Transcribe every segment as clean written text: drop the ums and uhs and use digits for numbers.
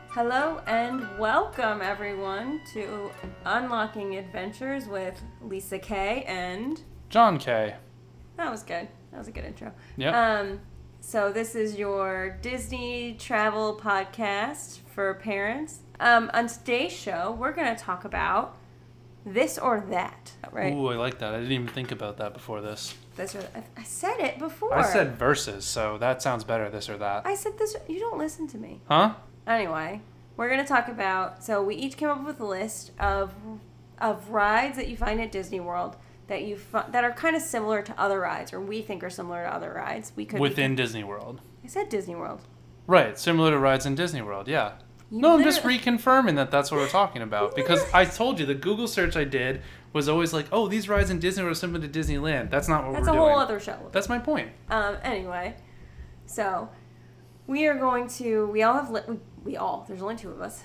Hello and welcome everyone to Unlocking Adventures with Lisa K and John K. that was good. That was a good intro. Yep. So this is your Disney travel podcast for parents. On today's show, we're going to talk about this or that, right? Ooh, I like that. I didn't even think about that before this. This or I said it before. I said versus, so that sounds better, this or that. I said this. You don't listen to me. Huh? Anyway, we're going to talk about, so we each came up with a list of rides that you find at Disney World that are kind of similar to other rides, or we think are similar to other rides. Within Disney World. I said Disney World. Right, similar to rides in Disney World, yeah. I'm just reconfirming that that's what we're talking about. Because I told you, the Google search I did was always like, oh, these rides in Disney World are similar to Disneyland. That's not what we're doing. That's a whole other show. That's my point. Anyway, so we are going to, there's only two of us,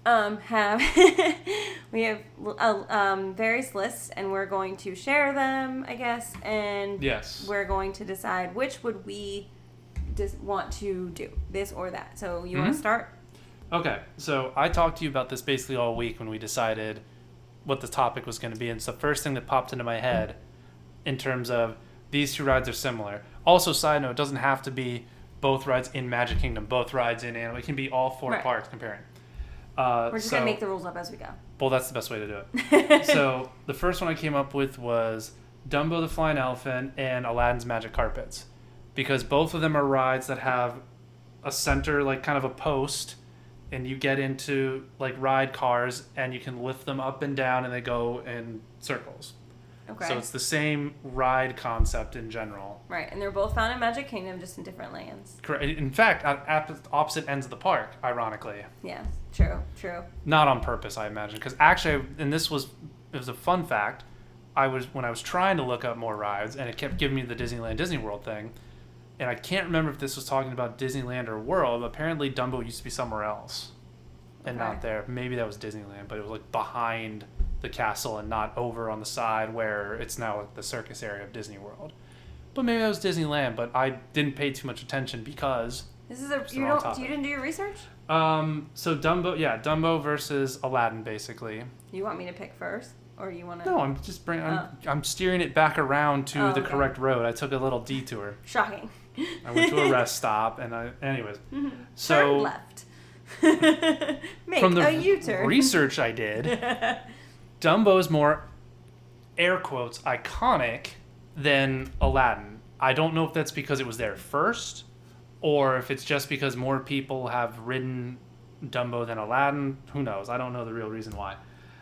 we have various lists, and we're going to share them, I guess, and yes, we're going to decide which would we want to do, this or that. So you want to start? Okay, so I talked to you about this basically all week when we decided what the topic was going to be, and it's the first thing that popped into my head in terms of these two rides are similar. Also, side note, it doesn't have to be both rides in Magic Kingdom, both rides in Animal. It can be all four parks comparing. We're just going to make the rules up as we go. Well, that's the best way to do it. So the first one I came up with was Dumbo the Flying Elephant and Aladdin's Magic Carpets. Because both of them are rides that have a center, like kind of a post, and you get into like ride cars and you can lift them up and down and they go in circles. Okay. So it's the same ride concept in general. Right, and they're both found in Magic Kingdom, just in different lands. Correct. In fact, at the opposite ends of the park, ironically. Yeah, true. Not on purpose, I imagine. Because actually, and it was a fun fact, when I was trying to look up more rides, and it kept giving me the Disneyland Disney World thing, and I can't remember if this was talking about Disneyland or World, but apparently Dumbo used to be somewhere else. And not there. Maybe that was Disneyland, but it was like behind the castle and not over on the side where it's now like the circus area of Disney World. But maybe that was Disneyland, but I didn't pay too much attention because you didn't do your research? So Dumbo versus Aladdin, basically. You want me to pick first, or you want to? No, I'm steering it back around to the correct road. I took a little detour. Shocking. I went to a rest stop, and anyways. So turn left. Make from a U-turn. The research I did, Dumbo's more, air quotes, iconic than Aladdin. I don't know if that's because it was there first, or if it's just because more people have ridden Dumbo than Aladdin. Who knows? I don't know the real reason why.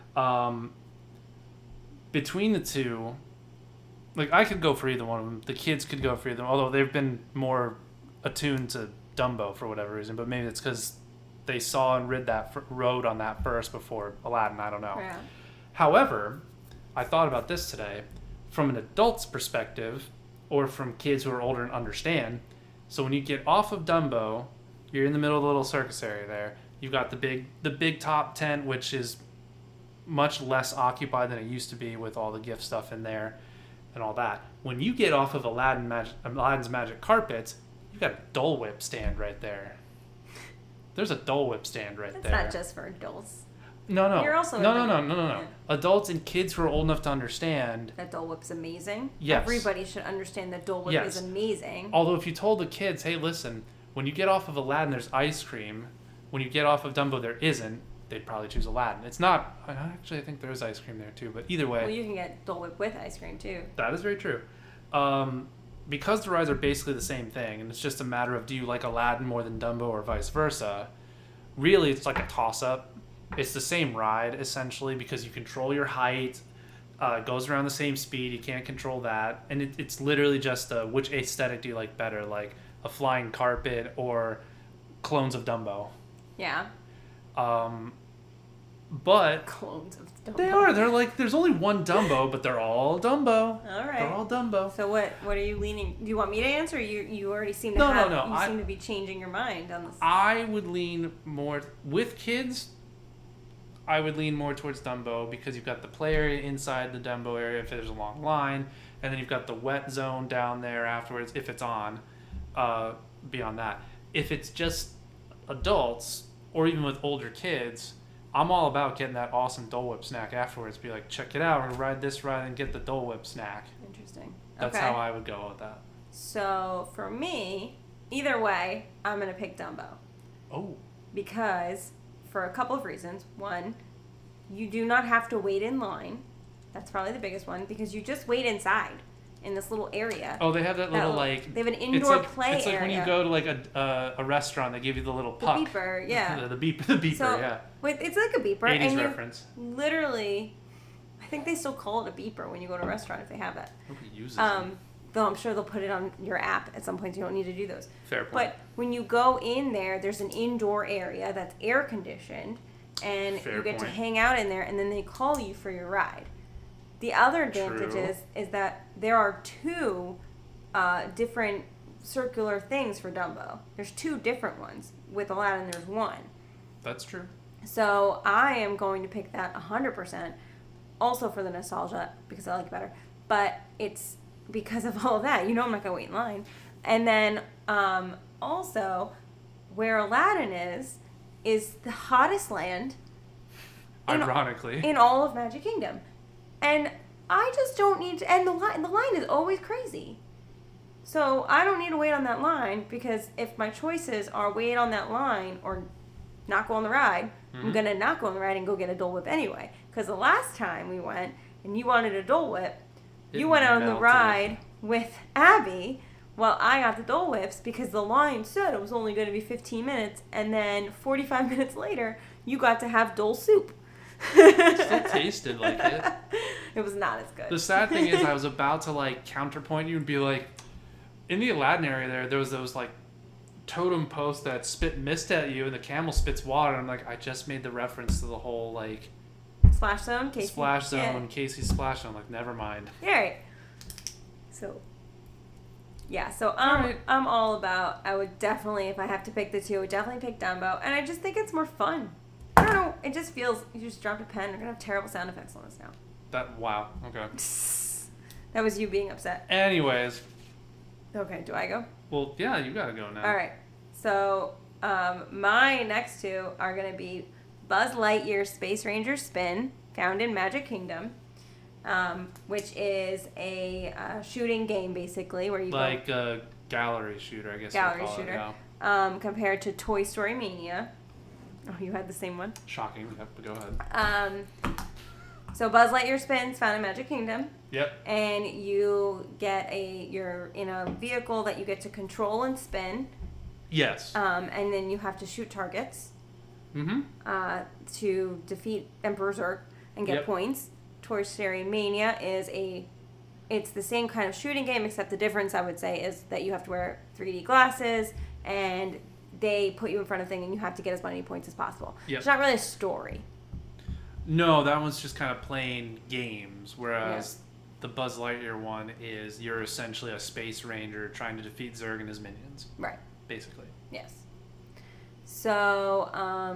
Between the two, like, I could go for either one of them. The kids could go for either, although they've been more attuned to Dumbo for whatever reason, but maybe it's because they saw and rode on that first before Aladdin. I don't know. Yeah. However, I thought about this today from an adult's perspective, or from kids who are older and understand. So when you get off of Dumbo, you're in the middle of the little circus area there. You've got the big top tent, which is much less occupied than it used to be with all the gift stuff in there and all that. When you get off of Aladdin's Magic Carpets, you've got a Dole Whip stand right there. There's a Dole Whip stand right there. It's not just for adults. No. You're also No. Yeah. Adults and kids who are old enough to understand that Dole Whip's amazing. Yes. Everybody should understand that Dole Whip is amazing. Although if you told the kids, hey, listen, when you get off of Aladdin, there's ice cream. When you get off of Dumbo, there isn't. They'd probably choose Aladdin. It's not. Actually, I think there is ice cream there too. But either way. Well, you can get Dole Whip with ice cream too. That is very true. Because the rides are basically the same thing, and it's just a matter of do you like Aladdin more than Dumbo or vice versa. Really, it's like a toss-up. It's the same ride, essentially, because you control your height. It goes around the same speed. You can't control that. And it's literally just which aesthetic do you like better, like a flying carpet or clones of Dumbo. Yeah. But clones of Dumbo. They are. They're like, there's only one Dumbo, but they're all Dumbo. All right. They're all Dumbo. So what are you leaning? Do you want me to answer? Or you already seem to No. seem to be changing your mind on this. I would lean more with kids. I would lean more towards Dumbo because you've got the play area inside the Dumbo area if there's a long line, and then you've got the wet zone down there afterwards if it's on. Beyond that, if it's just adults or even with older kids, I'm all about getting that awesome Dole Whip snack afterwards. Be like, check it out, we're gonna ride this ride and get the Dole Whip snack. Interesting. That's okay. how I would go with that. So for me, either way, I'm gonna pick Dumbo. Oh. Because for a couple of reasons. One, you do not have to wait in line. That's probably the biggest one because you just wait inside in this little area. Oh, they have that little like. They have an indoor play area. It's like when you go to like a restaurant, they give you the little puck. The beeper, yeah. the beeper, so, yeah. It's like a beeper. 80s and reference. Literally, I think they still call it a beeper when you go to a restaurant if they have that. Nobody uses it. Though I'm sure they'll put it on your app at some point. You don't need to do those. Fair point. But when you go in there, there's an indoor area that's air conditioned, and Fair you get point. to hang out in there, and then they call you for your ride. The other advantage is that there are two different circular things for Dumbo. There's two different ones. With Aladdin, there's one. That's true. So I am going to pick that 100%. Also for the nostalgia, because I like it better. But it's because of all of that. You know I'm not going to wait in line. And then also, where Aladdin is the hottest land Ironically. in all of Magic Kingdom. And I just don't need to, and the line is always crazy. So I don't need to wait on that line because if my choices are wait on that line or not go on the ride, I'm going to not go on the ride and go get a Dole Whip anyway. Because the last time we went and you wanted a Dole Whip, you went on the ride with Abby while I got the Dole Whips because the line said it was only going to be 15 minutes. And then 45 minutes later, you got to have Dole soup. It still tasted like it. It was not as good. The sad thing is I was about to like counterpoint you and be like, in the Aladdin area there was those like totem posts that spit mist at you and the camel spits water. And I'm like, I just made the reference to the whole like Splash Zone? Casey? Splash Zone, Casey's Splash Zone. Like, never mind. Yeah, right. So, yeah, so I'm all about, I would definitely, if I have to pick the two, I would definitely pick Dumbo. And I just think it's more fun. I don't know, it just feels, you just dropped a pen. We're going to have terrible sound effects on this now. Wow. Okay. That was you being upset. Anyways. Okay, do I go? Well, yeah, you gotta go now. All right. So, my next two are going to be Buzz Lightyear Space Ranger Spin, found in Magic Kingdom, which is a shooting game, basically, where you like a gallery shooter, I guess. Gallery we'll call shooter. It, yeah. Compared to Toy Story Mania. Oh, you had the same one? Shocking. Yep, but go ahead. So Buzz Lightyear Spins, found in Magic Kingdom. Yep. And you get you're in a vehicle that you get to control and spin. Yes. And then you have to shoot targets. To defeat Emperor Zurg and get points. Toy Story Mania it's the same kind of shooting game, except the difference, I would say, is that you have to wear 3D glasses and they put you in front of a thing and you have to get as many points as possible. Yep. It's not really a story. No, that one's just kind of playing games, whereas the Buzz Lightyear one is you're essentially a space ranger trying to defeat Zurg and his minions. Right. Basically. Yes. So,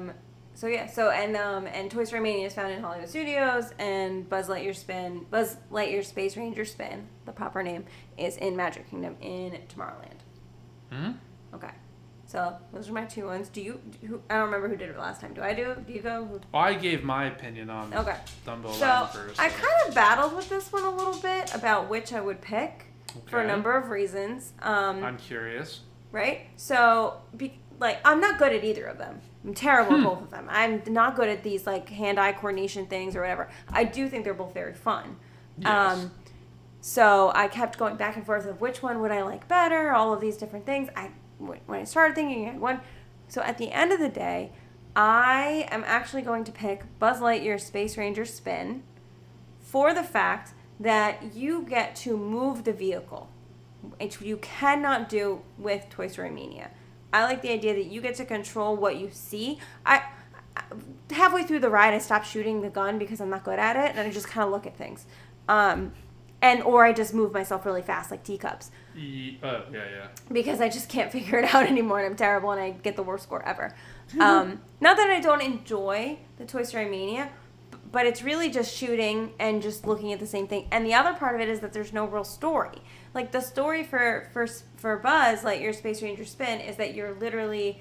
and Toy Story Mania is found in Hollywood Studios, and Buzz Lightyear Space Ranger Spin, the proper name, is in Magic Kingdom in Tomorrowland. Okay. So those are my two ones. I don't remember who did it last time. Do you go? I gave my opinion on Dumbo Aladdin first. I kind of battled with this one a little bit about which I would pick for a number of reasons. I'm curious. Right? So, I'm not good at either of them. I'm terrible at both of them. I'm not good at these, hand-eye coordination things or whatever. I do think they're both very fun. Yes. So I kept going back and forth of which one would I like better, all of these different things. When I started thinking, I had one. So at the end of the day, I am actually going to pick Buzz Lightyear Space Ranger Spin for the fact that you get to move the vehicle, which you cannot do with Toy Story Mania. I like the idea that you get to control what you see. Halfway through the ride, I stopped shooting the gun because I'm not good at it, and I just kind of look at things. Or I just move myself really fast, like teacups. Yeah. Because I just can't figure it out anymore, and I'm terrible, and I get the worst score ever. Not that I don't enjoy the Toy Story Mania, but it's really just shooting and just looking at the same thing. And the other part of it is that there's no real story. Like, the story for Buzz Lightyear Space Ranger Spin is that you're literally,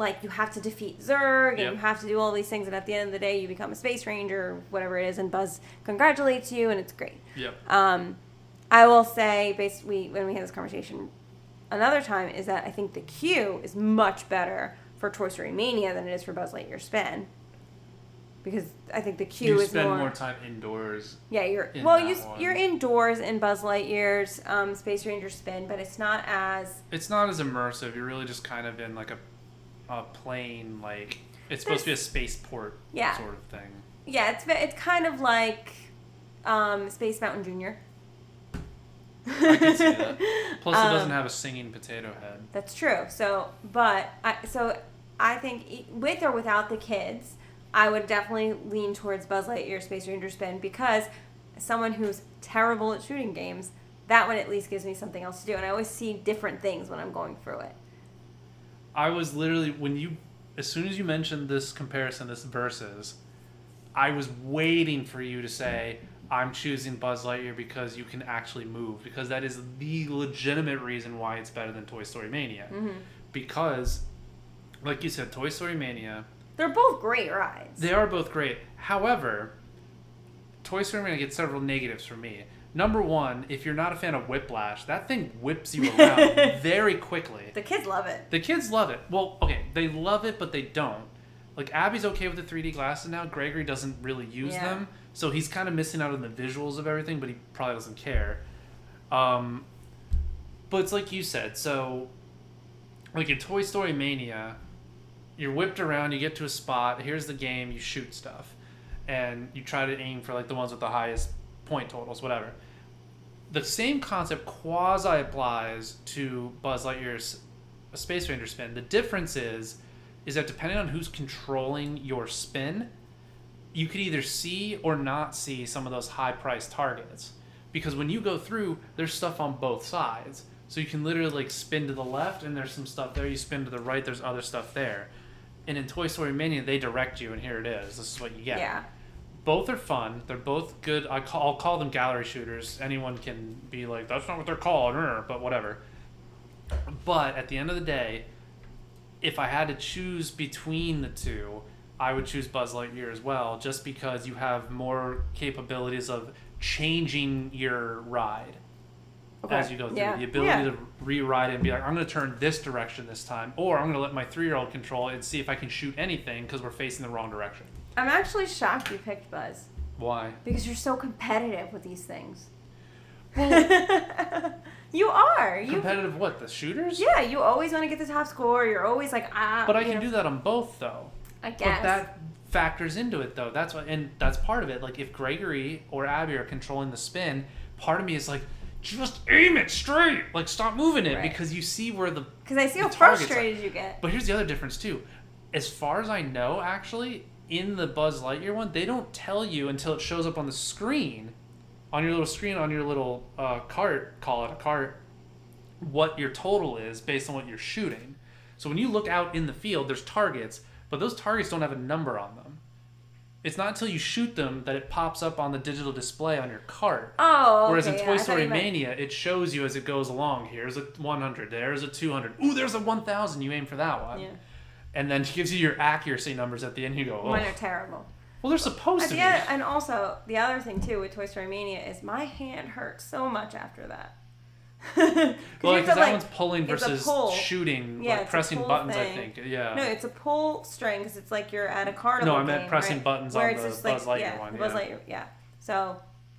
like you have to defeat Zurg and Yep. you have to do all these things, and at the end of the day you become a space ranger or whatever it is, and Buzz congratulates you and it's great. Yep. I will say, basically, when we had this conversation another time, is that I think the queue is much better for Toy Story Mania than it is for Buzz Lightyear Spin. Because I think the queue You is spend more time indoors. Yeah, in that one. you're indoors in Buzz Lightyear's Space Ranger Spin, but it's not as... It's not as immersive. You're really just kind of in like a plane, like it's supposed to be a spaceport Yeah. sort of thing. Yeah, it's kind of like Space Mountain Jr. I can see that. Plus, it doesn't have a singing potato head. That's true. So I think with or without the kids, I would definitely lean towards Buzz Lightyear Space Ranger Spin, because as someone who's terrible at shooting games, that one at least gives me something else to do, and I always see different things when I'm going through it. I was literally, as soon as you mentioned this comparison, this versus, I was waiting for you to say, I'm choosing Buzz Lightyear because you can actually move, because that is the legitimate reason why it's better than Toy Story Mania. Mm-hmm. Because, like you said, Toy Story Mania, They're both great rides. they are both great. However, Toy Story Mania gets several negatives for me. Number one, if you're not a fan of Whiplash, that thing whips you around very quickly. The kids love it. The kids love it. Well, okay, they love it, but they don't. Like, Abby's okay with the 3D glasses now. Gregory doesn't really use them. So he's kind of missing out on the visuals of everything, but he probably doesn't care. But it's like you said. So, like in Toy Story Mania, you're whipped around, you get to a spot, here's the game, you shoot stuff. And you try to aim for, like, the ones with the highest point totals, whatever. The same concept quasi-applies to Buzz Lightyear's Space Ranger Spin. The difference is that depending on who's controlling your spin, you could either see or not see some of those high-priced targets. Because when you go through, there's stuff on both sides. So you can literally, like, spin to the left, and there's some stuff there. You spin to the right, there's other stuff there. And in Toy Story Mania, they direct you, and here it is. This is what you get. Yeah. Both are fun. They're both good. I'll call them gallery shooters. Anyone can be like, that's not what they're called, but whatever. But at the end of the day, if I had to choose between the two, I would choose Buzz Lightyear as well, just because you have more capabilities of changing your ride as you go through. Yeah. The ability to re-ride it and be like, I'm going to turn this direction this time, or I'm going to let my 3-year-old control it and see if I can shoot anything because we're facing the wrong direction. I'm actually shocked you picked Buzz. Why? Because you're so competitive with these things. Well, you are. competitive what? The shooters? Yeah, you always want to get the top score. You're always like, But I can do that on both, though. I guess. But that factors into it, though. And that's part of it. Like, if Gregory or Abby are controlling the spin, part of me is like, just aim it straight. Like, stop moving it, Right. because you see where the Because I see how targets frustrated you get. But here's the other difference, too. As far as I know, actually, in the Buzz Lightyear one, they don't tell you until it shows up on the screen, on your little screen, on your little cart, call it a cart, what your total is based on what you're shooting. So when you look out in the field, there's targets, but those targets don't have a number on them. It's not until you shoot them that it pops up on the digital display on your cart. Oh, okay. Whereas in yeah, Toy I thought Story you meant- Mania, it shows you as it goes along. Here's a 100, there's a 200. Ooh, there's a 1,000. You aim for that one. Yeah. And then she gives you your accuracy numbers at the end. You go, oh. Mine are terrible. Well, they're supposed to be. And also, the other thing, too, with Toy Story Mania is my hand hurts so much after that. Well, because that one's pulling it's a versus pull. shooting, Yeah, like it's a pressing pull buttons, thing. I think. Yeah. No, it's a pull string because it's like you're at a carnival No, I meant game, pressing right? buttons Where on it's the just Buzz Lightyear yeah, one. the Buzz Yeah. Lightyear, yeah. So,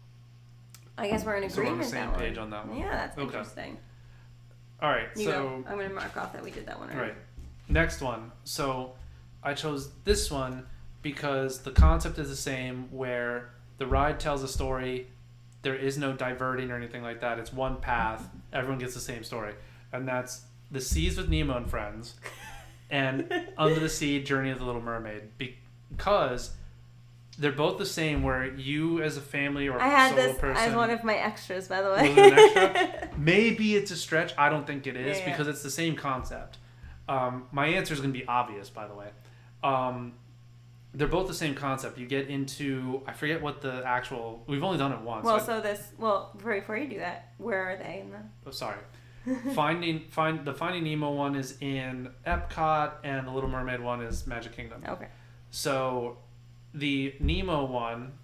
I guess we're in So we're on agreement the same that page one. on that one. Yeah, that's Okay. interesting. All right, You so... go. I'm going to mark off that we did that one already. Right. Next one. So I chose this one because the concept is the same, where the ride tells a story. There is no diverting or anything like that. It's one path. Everyone gets the same story. And that's The Seas with Nemo and Friends and Under the Sea, Journey of the Little Mermaid. Because they're both the same, where you as a family or I had solo this person... as one of my extras, by the way. Was it an extra? Maybe it's a stretch. I don't think it is, Yeah. because it's the same concept. My answer is going to be obvious, by the way. They're both the same concept. You get into... I forget what the actual... We've only done it once. Well, before you do that, where are they in the... Oh, sorry. The Finding Nemo one is in Epcot, and the Little Mermaid one is Magic Kingdom. Okay. So, the Nemo one,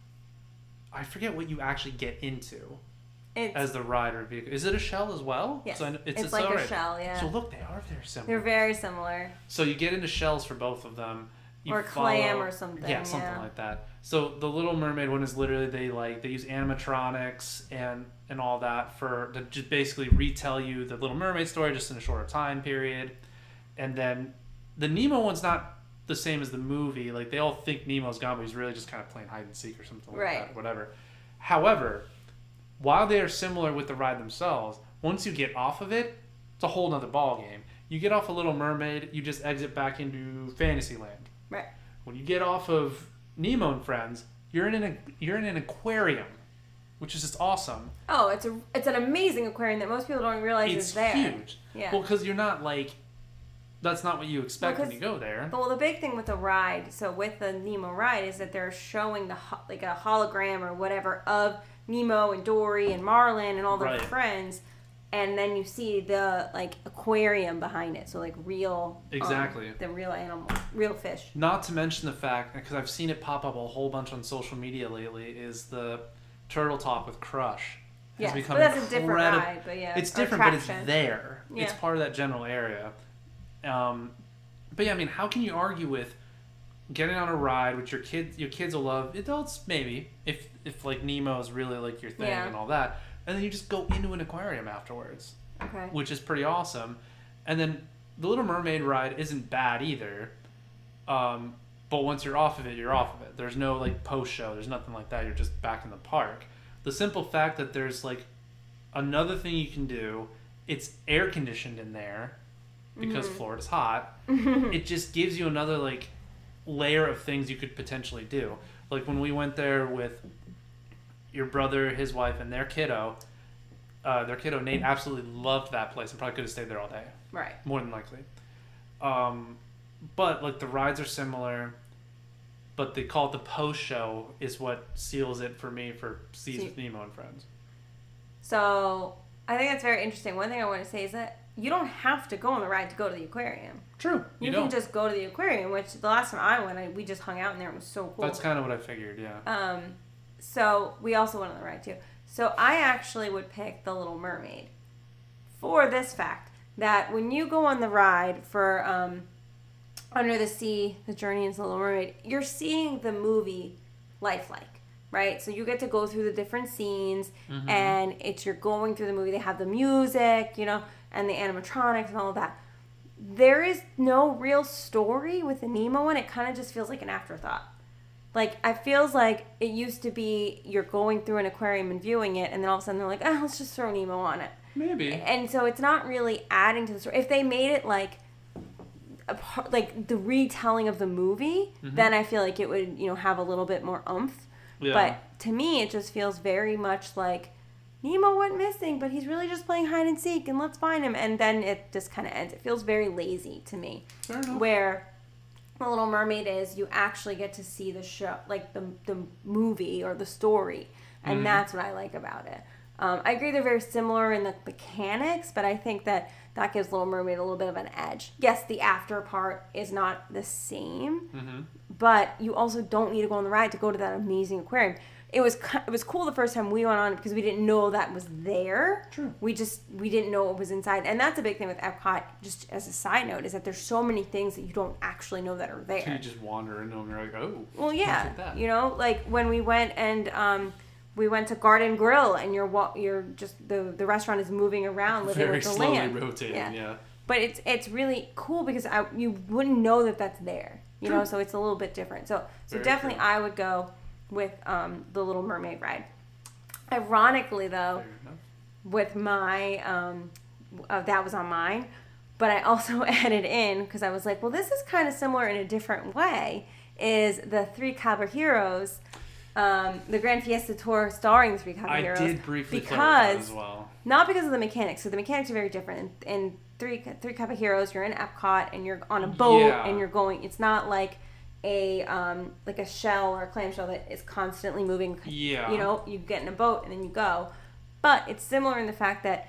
I forget what you actually get into as the ride or vehicle. Is it a shell as well? Yes. So it's like a shell, yeah. So look, they are very similar. They're very similar. So you get into shells for both of them. Or clam or something. Yeah, something like that. So the Little Mermaid one is literally they use animatronics and all that to just basically retell you the Little Mermaid story just in a shorter time period. And then the Nemo one's not the same as the movie. Like, they all think Nemo's gone, but he's really just kind of playing hide and seek or something like that, whatever. However, while they are similar with the ride themselves, once you get off of it, it's a whole nother ball game. You get off of Little Mermaid, you just exit back into Fantasyland. Right. When you get off of Nemo and Friends, you're in an aquarium, which is just awesome. Oh, it's an amazing aquarium that most people don't realize is there. It's huge. Yeah. Well, because you're not that's not what you expect when you go there. Well, the big thing with the ride, so with the Nemo ride, is that they're showing a hologram or whatever of Nemo and Dory and Marlin and all their friends, and then you see the aquarium behind it, so real the real animal, real fish. Not to mention the fact, because I've seen it pop up a whole bunch on social media lately, is the Turtle Talk with Crush. Yeah, but that's a different ride, but yeah, it's different, but it's there. Yeah. It's part of that general area. But yeah, I mean, how can you argue with getting on a ride which your kids will love, adults maybe, if Nemo is really your thing and all that, and then you just go into an aquarium afterwards, which is pretty awesome. And then the Little Mermaid ride isn't bad either, but once you're off of it, you're off of it. There's no post show, there's nothing like that. You're just back in the park. The simple fact that there's another thing you can do, it's air conditioned in there because Florida's hot. It just gives you another layer of things you could potentially do. Like when we went there with your brother, his wife, and their kiddo Nate absolutely loved that place and probably could have stayed there all day. Right. More than likely. But the rides are similar, but they call it the post show is what seals it for me for Seas with Nemo and Friends. So I think that's very interesting. One thing I want to say is that you don't have to go on the ride to go to the aquarium. True. You can just go to the aquarium, which the last time I went, we just hung out in there. It was so cool. That's kind of what I figured, yeah. So we also went on the ride too. So I actually would pick the Little Mermaid for this fact that when you go on the ride for Under the Sea, The Journey into the Little Mermaid, you're seeing the movie lifelike. Right, so you get to go through the different scenes, and you're going through the movie. They have the music, and the animatronics and all of that. There is no real story with the Nemo one. It kind of just feels like an afterthought. It feels like it used to be you're going through an aquarium and viewing it, and then all of a sudden they're like, oh, let's just throw Nemo on it. Maybe. And so it's not really adding to the story. If they made it the retelling of the movie, then I feel like it would, have a little bit more oomph. Yeah. But to me, it just feels very much like Nemo went missing, but he's really just playing hide and seek, and let's find him. And then it just kind of ends. It feels very lazy to me. Fair enough. Where The Little Mermaid is, you actually get to see the show, the movie or the story, and that's what I like about it. I agree they're very similar in the mechanics, but I think that gives Little Mermaid a little bit of an edge. Yes, the after part is not the same, but you also don't need to go on the ride to go to that amazing aquarium. It was cool the first time we went on it because we didn't know that was there. True. We didn't know it was inside, and that's a big thing with Epcot. Just as a side note, is that there's so many things that you don't actually know that are there. So you just wander into them and you're like, oh. Well, yeah, when we went and we went to Garden Grill, and you're just the restaurant is moving around, living very with the slowly land. rotating. Yeah. But it's really cool because you wouldn't know that that's there. True. So it's a little bit different. So Very definitely true. I would go with the Little Mermaid ride. Ironically, though, with my that was on mine, but I also added in because I was like, well, this is kind of similar in a different way. Is the Three Caballeros, the Grand Fiesta Tour starring the Three Caballeros? I did briefly play with that as well. Not because of the mechanics. So the mechanics are very different. In Three Caballeros, you're in Epcot and you're on a boat and you're going. It's not like a shell or a clamshell that is constantly moving. Yeah. You get in a boat and then you go. But it's similar in the fact that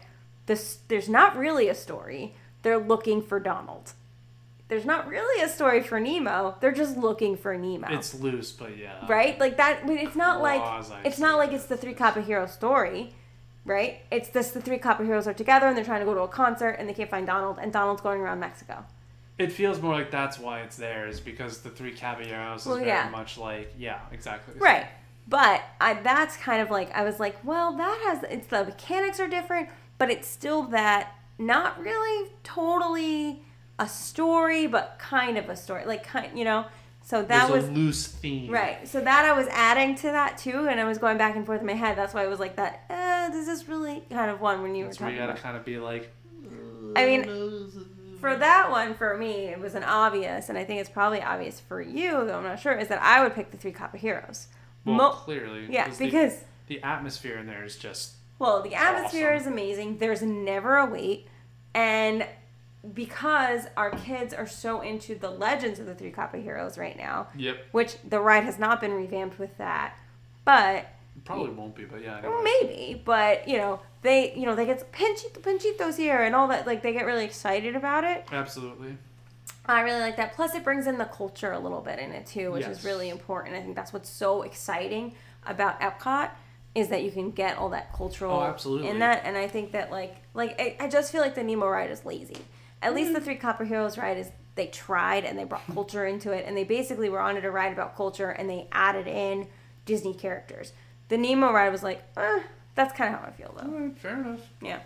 there's not really a story. They're looking for Donald. There's not really a story for Nemo. They're just looking for Nemo. It's loose, but yeah. Right? Like that. I mean, it's not like Quasi-serious. it's the Three Copper Heroes story, right? It's this: the Three Copper Heroes are together and they're trying to go to a concert and they can't find Donald, and Donald's going around Mexico. It feels more like that's why it's there, is because the Three Caballeros is very much like, yeah, exactly. Right. But that's kind of like, I was like, well, it's the mechanics are different, but it's still that not really totally a story, but kind of a story. Like, so that There's was a loose theme. Right. So that I was adding to that too, and I was going back and forth in my head. That's why I was like that, this is really kind of one when you were That's where talking you gotta about. kind of be like, I mean, for that one, for me, it was an obvious, and I think it's probably obvious for you, though I'm not sure, is that I would pick the Three Copper Heroes. well, clearly. Yeah, because... The atmosphere in there is just Well, the atmosphere awesome. is amazing. There's never a wait. And because our kids are so into the legends of the Three Copper Heroes right now, Yep. which the ride has not been revamped with that, but... Probably won't be, but yeah. Anyway. Well, maybe, but they get Panchitos here and all that. Like, they get really excited about it. Absolutely. I really like that. Plus, it brings in the culture a little bit in it too, which Yes. is really important. I think that's what's so exciting about Epcot is that you can get all that cultural absolutely. in that. And I think that I just feel like the Nemo ride is lazy. At least the Three Copper Heroes ride is, they tried and they brought culture into it, and they basically were on it a ride about culture and they added in Disney characters. The Nemo ride was like, that's kind of how I feel though. All right, fair enough. Yeah.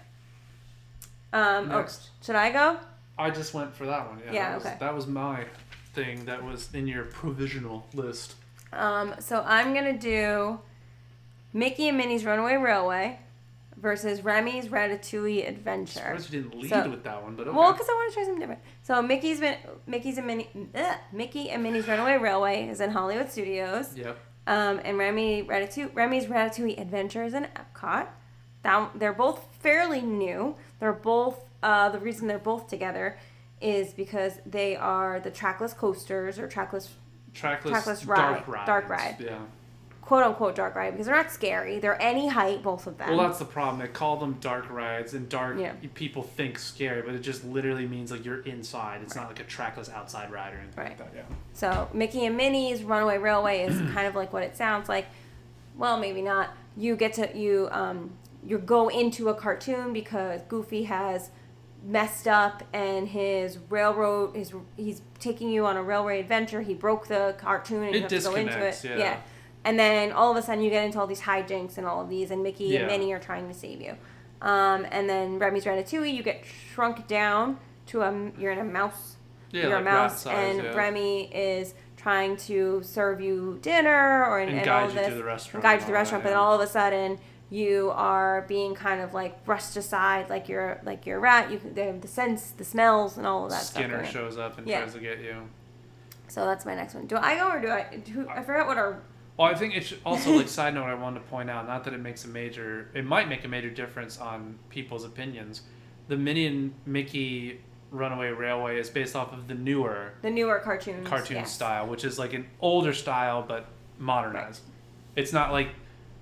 Next. Should I go? I just went for that one. Yeah, That was my thing that was in your provisional list. So I'm gonna do Mickey and Minnie's Runaway Railway versus Remy's Ratatouille Adventure. I'm surprised you didn't lead with that one, but okay. Well, because I want to try something different. So Mickey and Minnie's Runaway Railway is in Hollywood Studios. Yep. And Remy's Ratatouille Adventure is in Epcot. They're both fairly new. They're both the reason they're both together is because they are the trackless coasters or trackless ride, dark ride. Yeah. Quote unquote dark ride, because they're not scary. They're any height, both of them. Well, that's the problem. They call them dark rides, and people think scary, but it just literally means like you're inside. It's not like a trackless outside ride or anything like that. Yeah. So Mickey and Minnie's Runaway Railway is kind of like what it sounds like. Well, maybe not. You get to you go into a cartoon because Goofy has messed up and his railroad he's taking you on a railway adventure. He broke the cartoon and you have to go into it. Yeah. And then all of a sudden you get into all these hijinks and all of these, and Mickey and Minnie are trying to save you. And then Remy's Ratatouille, you get shrunk down to you're in a mouse. Yeah, you're like a mouse, rat size, and Remy is trying to serve you dinner and guide all of you this, to the restaurant. and guide you to the restaurant. But all of a sudden you are being kind of like brushed aside, like you're a rat. The scents, the smells, and all of that. Skinner stuff shows up and tries to get you. So that's my next one. Do I go or do I? I forgot what our. Well, I think it should also, like, side note, I wanted to point out, not that it might make a major difference on people's opinions. The Minnie and Mickey Runaway Railway is based off of the newer cartoon style, which is like an older style but modernized. Right. It's not like,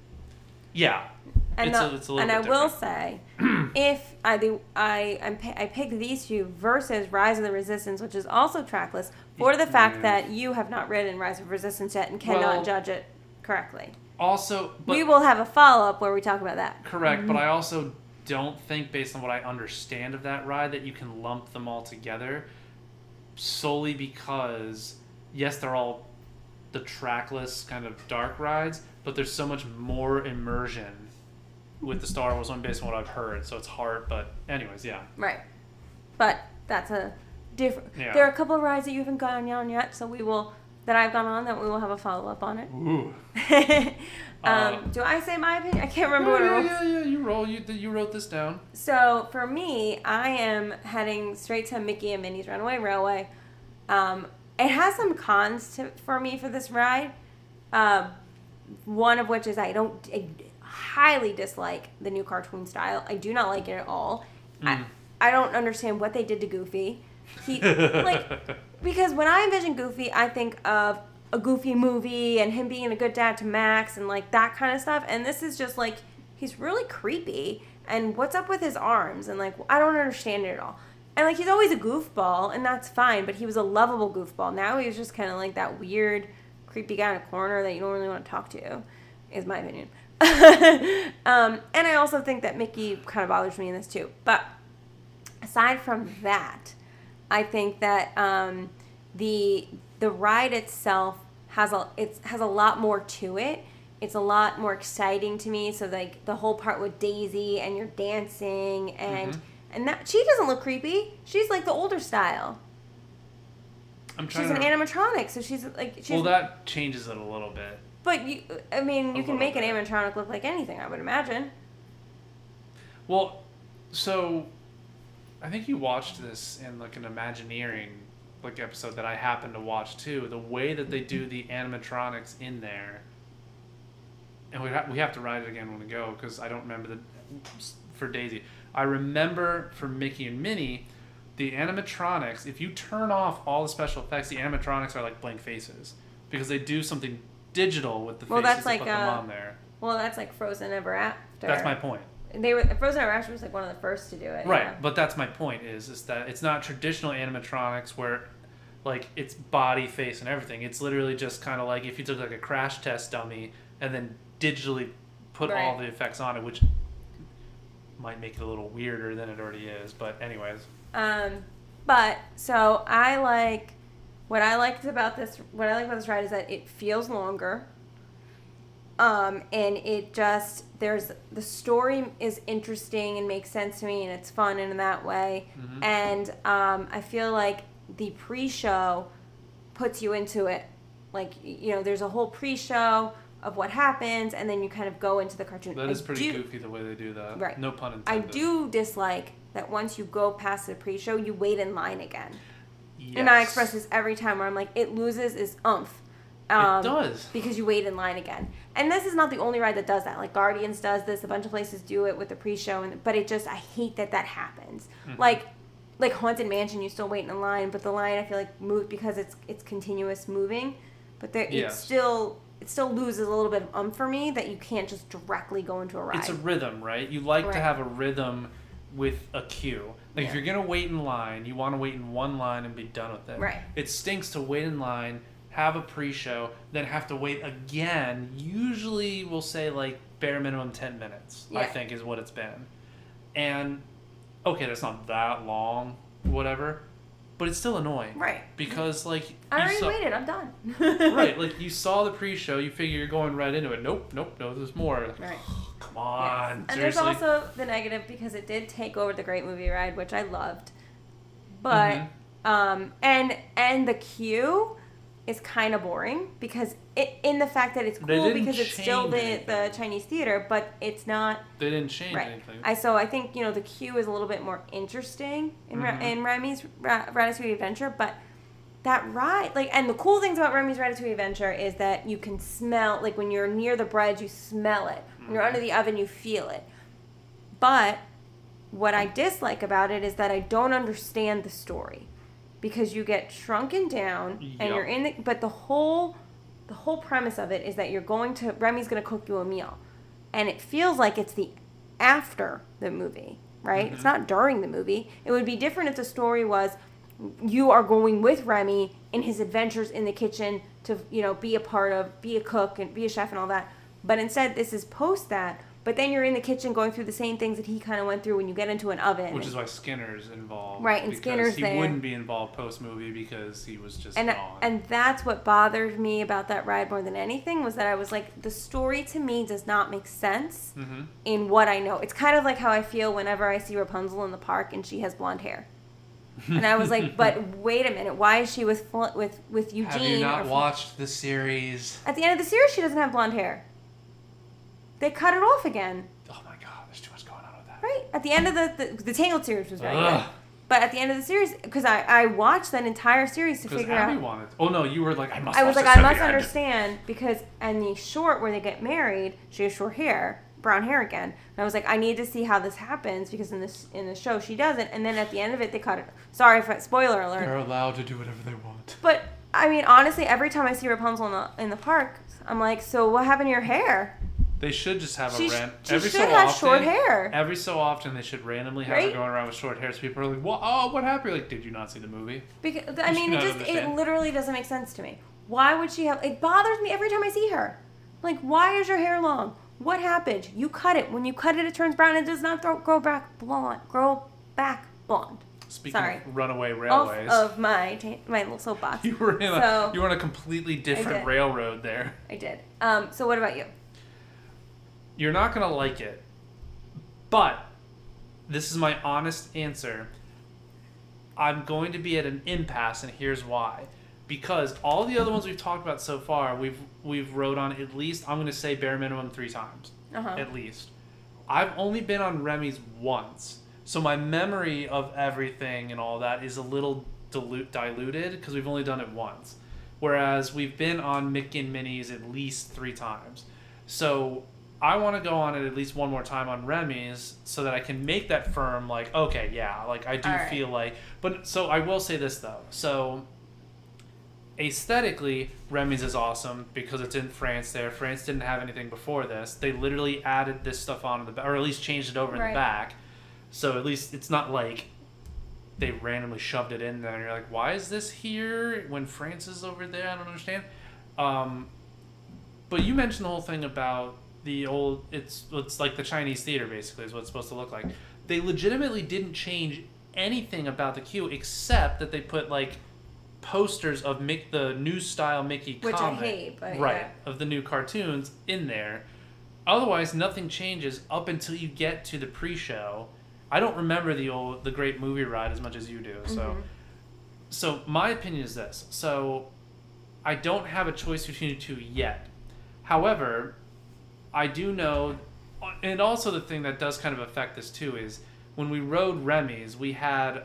it's a little bit I different. will say, if I picked these two versus Rise of the Resistance, which is also trackless, for the fact that you have not ridden Rise of Resistance yet and cannot judge it correctly. Also, we will have a follow-up where we talk about that. Correct, but I also don't think, based on what I understand of that ride, that you can lump them all together solely because, yes, they're all the trackless kind of dark rides, but there's so much more immersion with the Star Wars one based on what I've heard, so it's hard, but anyways, yeah. Right. But that's a different... Yeah. There are a couple of rides that you haven't gone on yet, so that I've gone on, that we will have a follow-up on it. Ooh. Do I say my opinion? I can't remember what it was. Yeah, you wrote this down. So, for me, I am heading straight to Mickey and Minnie's Runaway Railway. It has some cons for me for this ride. One of which is I highly dislike the new cartoon style. I do not like it at all. I don't understand what they did to Goofy. Because when I envision Goofy, I think of a Goofy movie and him being a good dad to Max and like that kind of stuff. And this is just like, he's really creepy. And what's up with his arms? And, like, I don't understand it at all. And, like, he's always a goofball, and that's fine, but he was a lovable goofball. Now he's just kind of like that weird, creepy guy in a corner that you don't really want to talk to, is my opinion. And I also think that Mickey kind of bothers me in this, too. But aside from that, I think that the ride itself has a lot more to it. It's a lot more exciting to me. So, like, the whole part with Daisy and you're dancing and that she doesn't look creepy. She's like the older style. She's an animatronic, so she's like well, that changes it a little bit. But you can make an animatronic look like anything, I would imagine. Well, so I think you watched this in like an Imagineering like episode that I happened to watch too. The way that they do the animatronics in there, and we have to ride it again when we go because I don't remember for Daisy. I remember for Mickey and Minnie, the animatronics, if you turn off all the special effects, the animatronics are like blank faces because they do something digital with the faces to put them on there. Well, that's like Frozen Ever After. That's my point. Frozen Ever After was like one of the first to do it. Right, yeah. But that's my point is that it's not traditional animatronics where like it's body, face, and everything. It's literally just kind of like if you took like a crash test dummy and then digitally put all the effects on it, which might make it a little weirder than it already is. But anyways. But so what I like about this ride is that it feels longer. And it just, the story is interesting and makes sense to me and it's fun in that way. Mm-hmm. And, I feel like the pre-show puts you into it. Like, you know, there's a whole pre-show of what happens and then you kind of go into the cartoon. That is pretty goofy the way they do that. Right. No pun intended. I do dislike that once you go past the pre-show, you wait in line again. Yes. And I express this every time where I'm like, it loses its oomph. It does. Because you wait in line again. And this is not the only ride that does that. Like, Guardians does this. A bunch of places do it with the pre-show. But it just, I hate that happens. Mm-hmm. Like Haunted Mansion, you still wait in a line. But the line, I feel like, moves because it's continuous moving. But it still loses a little bit of oomph for me that you can't just directly go into a ride. It's a rhythm, right? You like to have a rhythm with a queue. Like, if you're going to wait in line, you want to wait in one line and be done with it. Right. It stinks to wait in line, have a pre-show, then have to wait again. Usually we'll say, like, bare minimum 10 minutes, I think, is what it's been. And, okay, that's not that long, whatever, but it's still annoying. Right. Because, like... I already waited. I'm done. Right. Like, you saw the pre-show. You figure you're going right into it. Nope, no, there's more. Right. Come on. Yes. And seriously. there's also the negative because it did take over the Great Movie Ride, which I loved. But, and the queue is kind of boring because in the fact that it's cool because it's still the Chinese theater, but it's not. They didn't change anything. So I think, you know, the queue is a little bit more interesting in Remy's Ratatouille Adventure, but that ride, like, and the cool things about Remy's Ratatouille Adventure is that you can smell, like, when you're near the bread, you smell it. When you're under the oven, you feel it. But what I dislike about it is that I don't understand the story. Because you get shrunken down and you're in but the whole premise of it is that Remy's going to cook you a meal. And it feels like it's the after the movie, right? Mm-hmm. It's not during the movie. It would be different if the story was you are going with Remy in his adventures in the kitchen to, you know, be a cook and be a chef and all that. But instead this is post that. But then you're in the kitchen going through the same things that he kind of went through when you get into an oven. Which is why Skinner's involved. Right, and Skinner's there. He wouldn't be involved post-movie because he was just gone. And that's what bothered me about that ride more than anything was that I was like, the story to me does not make sense in what I know. It's kind of like how I feel whenever I see Rapunzel in the park and she has blonde hair. And I was like, but wait a minute, why is she with Eugene? Have you not watched the series? At the end of the series, she doesn't have blonde hair. They cut it off again. Oh my god, there's too much going on with that. Right. At the end of the Tangled series was very good. But at the end of the series, because I watched that entire series to figure Abby out. wanted. Oh no, you were like, I must. I was like, I must understand because in the short where they get married, she has short hair, brown hair again. And I was like, I need to see how this happens because in the show she doesn't. And then at the end of it, they cut it. Sorry for spoiler alert. They're allowed to do whatever they want. But I mean, honestly, every time I see Rapunzel in the park, I'm like, so what happened to your hair? They should just have She a rant. she Every should so have often, short hair. Every so often, they should randomly have her Right? going around with short hair. So people are like, "What? Oh, what happened?" You're like, did you not see the movie? Because I mean, You it don't just it understand. literally doesn't make sense to me. Why would she have? It bothers me every time I see her. Like, why is your hair long? What happened? You cut it. When you cut it, it turns brown. It does not grow back blonde. Grow back blonde. Speaking Sorry. of runaway Off railways, of my little soapbox. you were in So- you were on a completely different did. railroad there. I did. So what about you? You're not gonna like it, but this is my honest answer. I'm going to be at an impasse, and here's why. Because all the other ones we've talked about so far, we've rode on at least, I'm going to say bare minimum 3 times. Uh-huh. At least. I've only been on Remy's once. So my memory of everything and all that is a little diluted because we've only done it once. Whereas we've been on Mickey and Minnie's at least 3 times. So I want to go on it at least one more time on Remy's so that I can make that firm, like, okay, yeah, like I do All right. feel like. But so I will say this though. So aesthetically, Remy's is awesome because it's in France there. France didn't have anything before this. They literally added this stuff on in the back, or at least changed it over in Right. the back. So at least it's not like they randomly shoved it in there and you're like, why is this here when France is over there? I don't understand. But you mentioned the whole thing about the old, it's like the Chinese theater basically is what it's supposed to look like. They legitimately didn't change anything about the queue except that they put like posters of the new style Mickey Which comic, I hate, but right, yeah. of the new cartoons in there. Otherwise, nothing changes up until you get to the pre-show. I don't remember the Great Movie Ride as much as you do. So my opinion is this. So I don't have a choice between the two yet. However, I do know, and also the thing that does kind of affect this too is when we rode Remy's, we had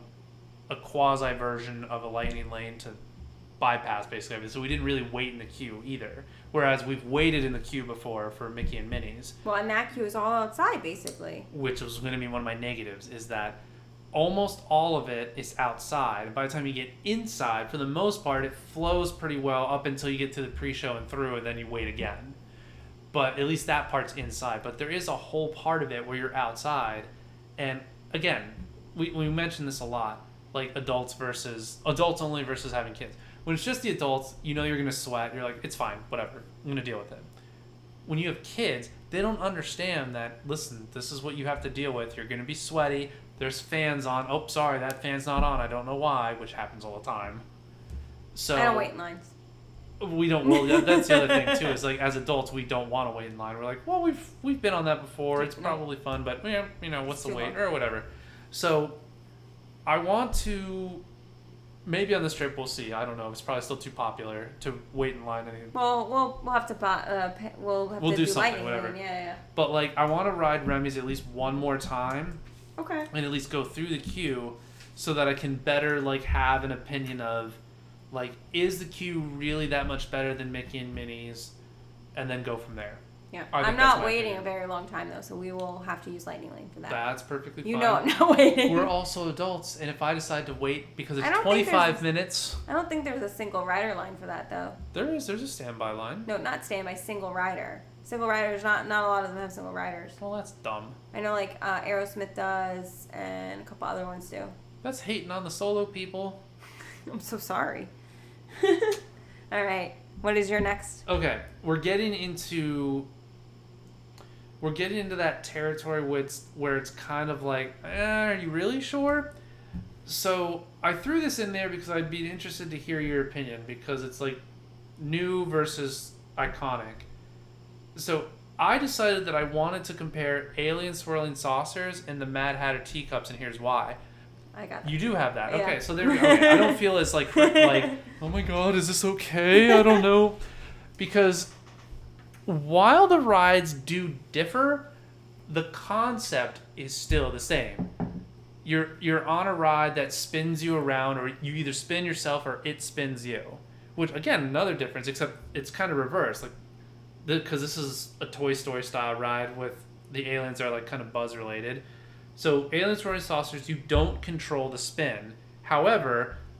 a quasi version of a lightning lane to bypass basically everything. So we didn't really wait in the queue either. Whereas we've waited in the queue before for Mickey and Minnie's. Well, and that queue is all outside, basically. Which was going to be one of my negatives, is that almost all of it is outside. By the time you get inside, for the most part, it flows pretty well up until you get to the pre-show and through, and then you wait again. But at least that part's inside. But there is a whole part of it where you're outside. And again, we mentioned this a lot, like adults only versus having kids. When it's just the adults, you know you're going to sweat. You're like, it's fine, whatever. I'm going to deal with it. When you have kids, they don't understand that, listen, this is what you have to deal with. You're going to be sweaty. There's fans on. Oh, sorry, that fan's not on. I don't know why, which happens all the time. So I don't wait in lines. we don't. Well, that's the other thing too. Is like as adults, we don't want to wait in line. We're like, well, we've been on that before. It's probably fun, but yeah, what's the too wait long. or whatever. So I want to. Maybe on this trip we'll see. I don't know. It's probably still too popular to wait in line. Well, we'll have to buy. We'll have We'll to do do something, lightning whatever. lane. Yeah. But like, I want to ride Remy's at least one more time, Okay. and at least go through the queue, so that I can better like have an opinion of, like, is the queue really that much better than Mickey and Minnie's, and then go from there. Yeah. I think I'm that's not my waiting opinion. a very long time though, so we will have to use lightning lane for that. That's perfectly You fine. know I'm not waiting. We're also adults, and if I decide to wait because it's I don't think 25 there's- minutes, I don't think there's a single rider line for that though. there's a standby line. No, not standby, single rider. Single riders, not a lot of them have single riders. Well, that's dumb. I know like Aerosmith does, and a couple other ones do. That's hating on the solo people. I'm so sorry. All right, what is your next? Okay, we're getting into that territory where it's kind of like, are you really sure? So I threw this in there because I'd be interested to hear your opinion, because it's like new versus iconic. So I decided that I wanted to compare Alien Swirling Saucers and the Mad Hatter teacups, and here's why. I got that. You do have that. Yeah. Okay, so there we go. Okay, I don't feel as like, oh my god, is this okay? I don't know. Because while the rides do differ, the concept is still the same. You're on a ride that spins you around, or you either spin yourself or it spins you. Which, again, another difference, except it's kind of reversed. Like, because this is a Toy Story style ride with the aliens are like kind of buzz related. So Alien Swirling Saucers, you don't control the spin. However,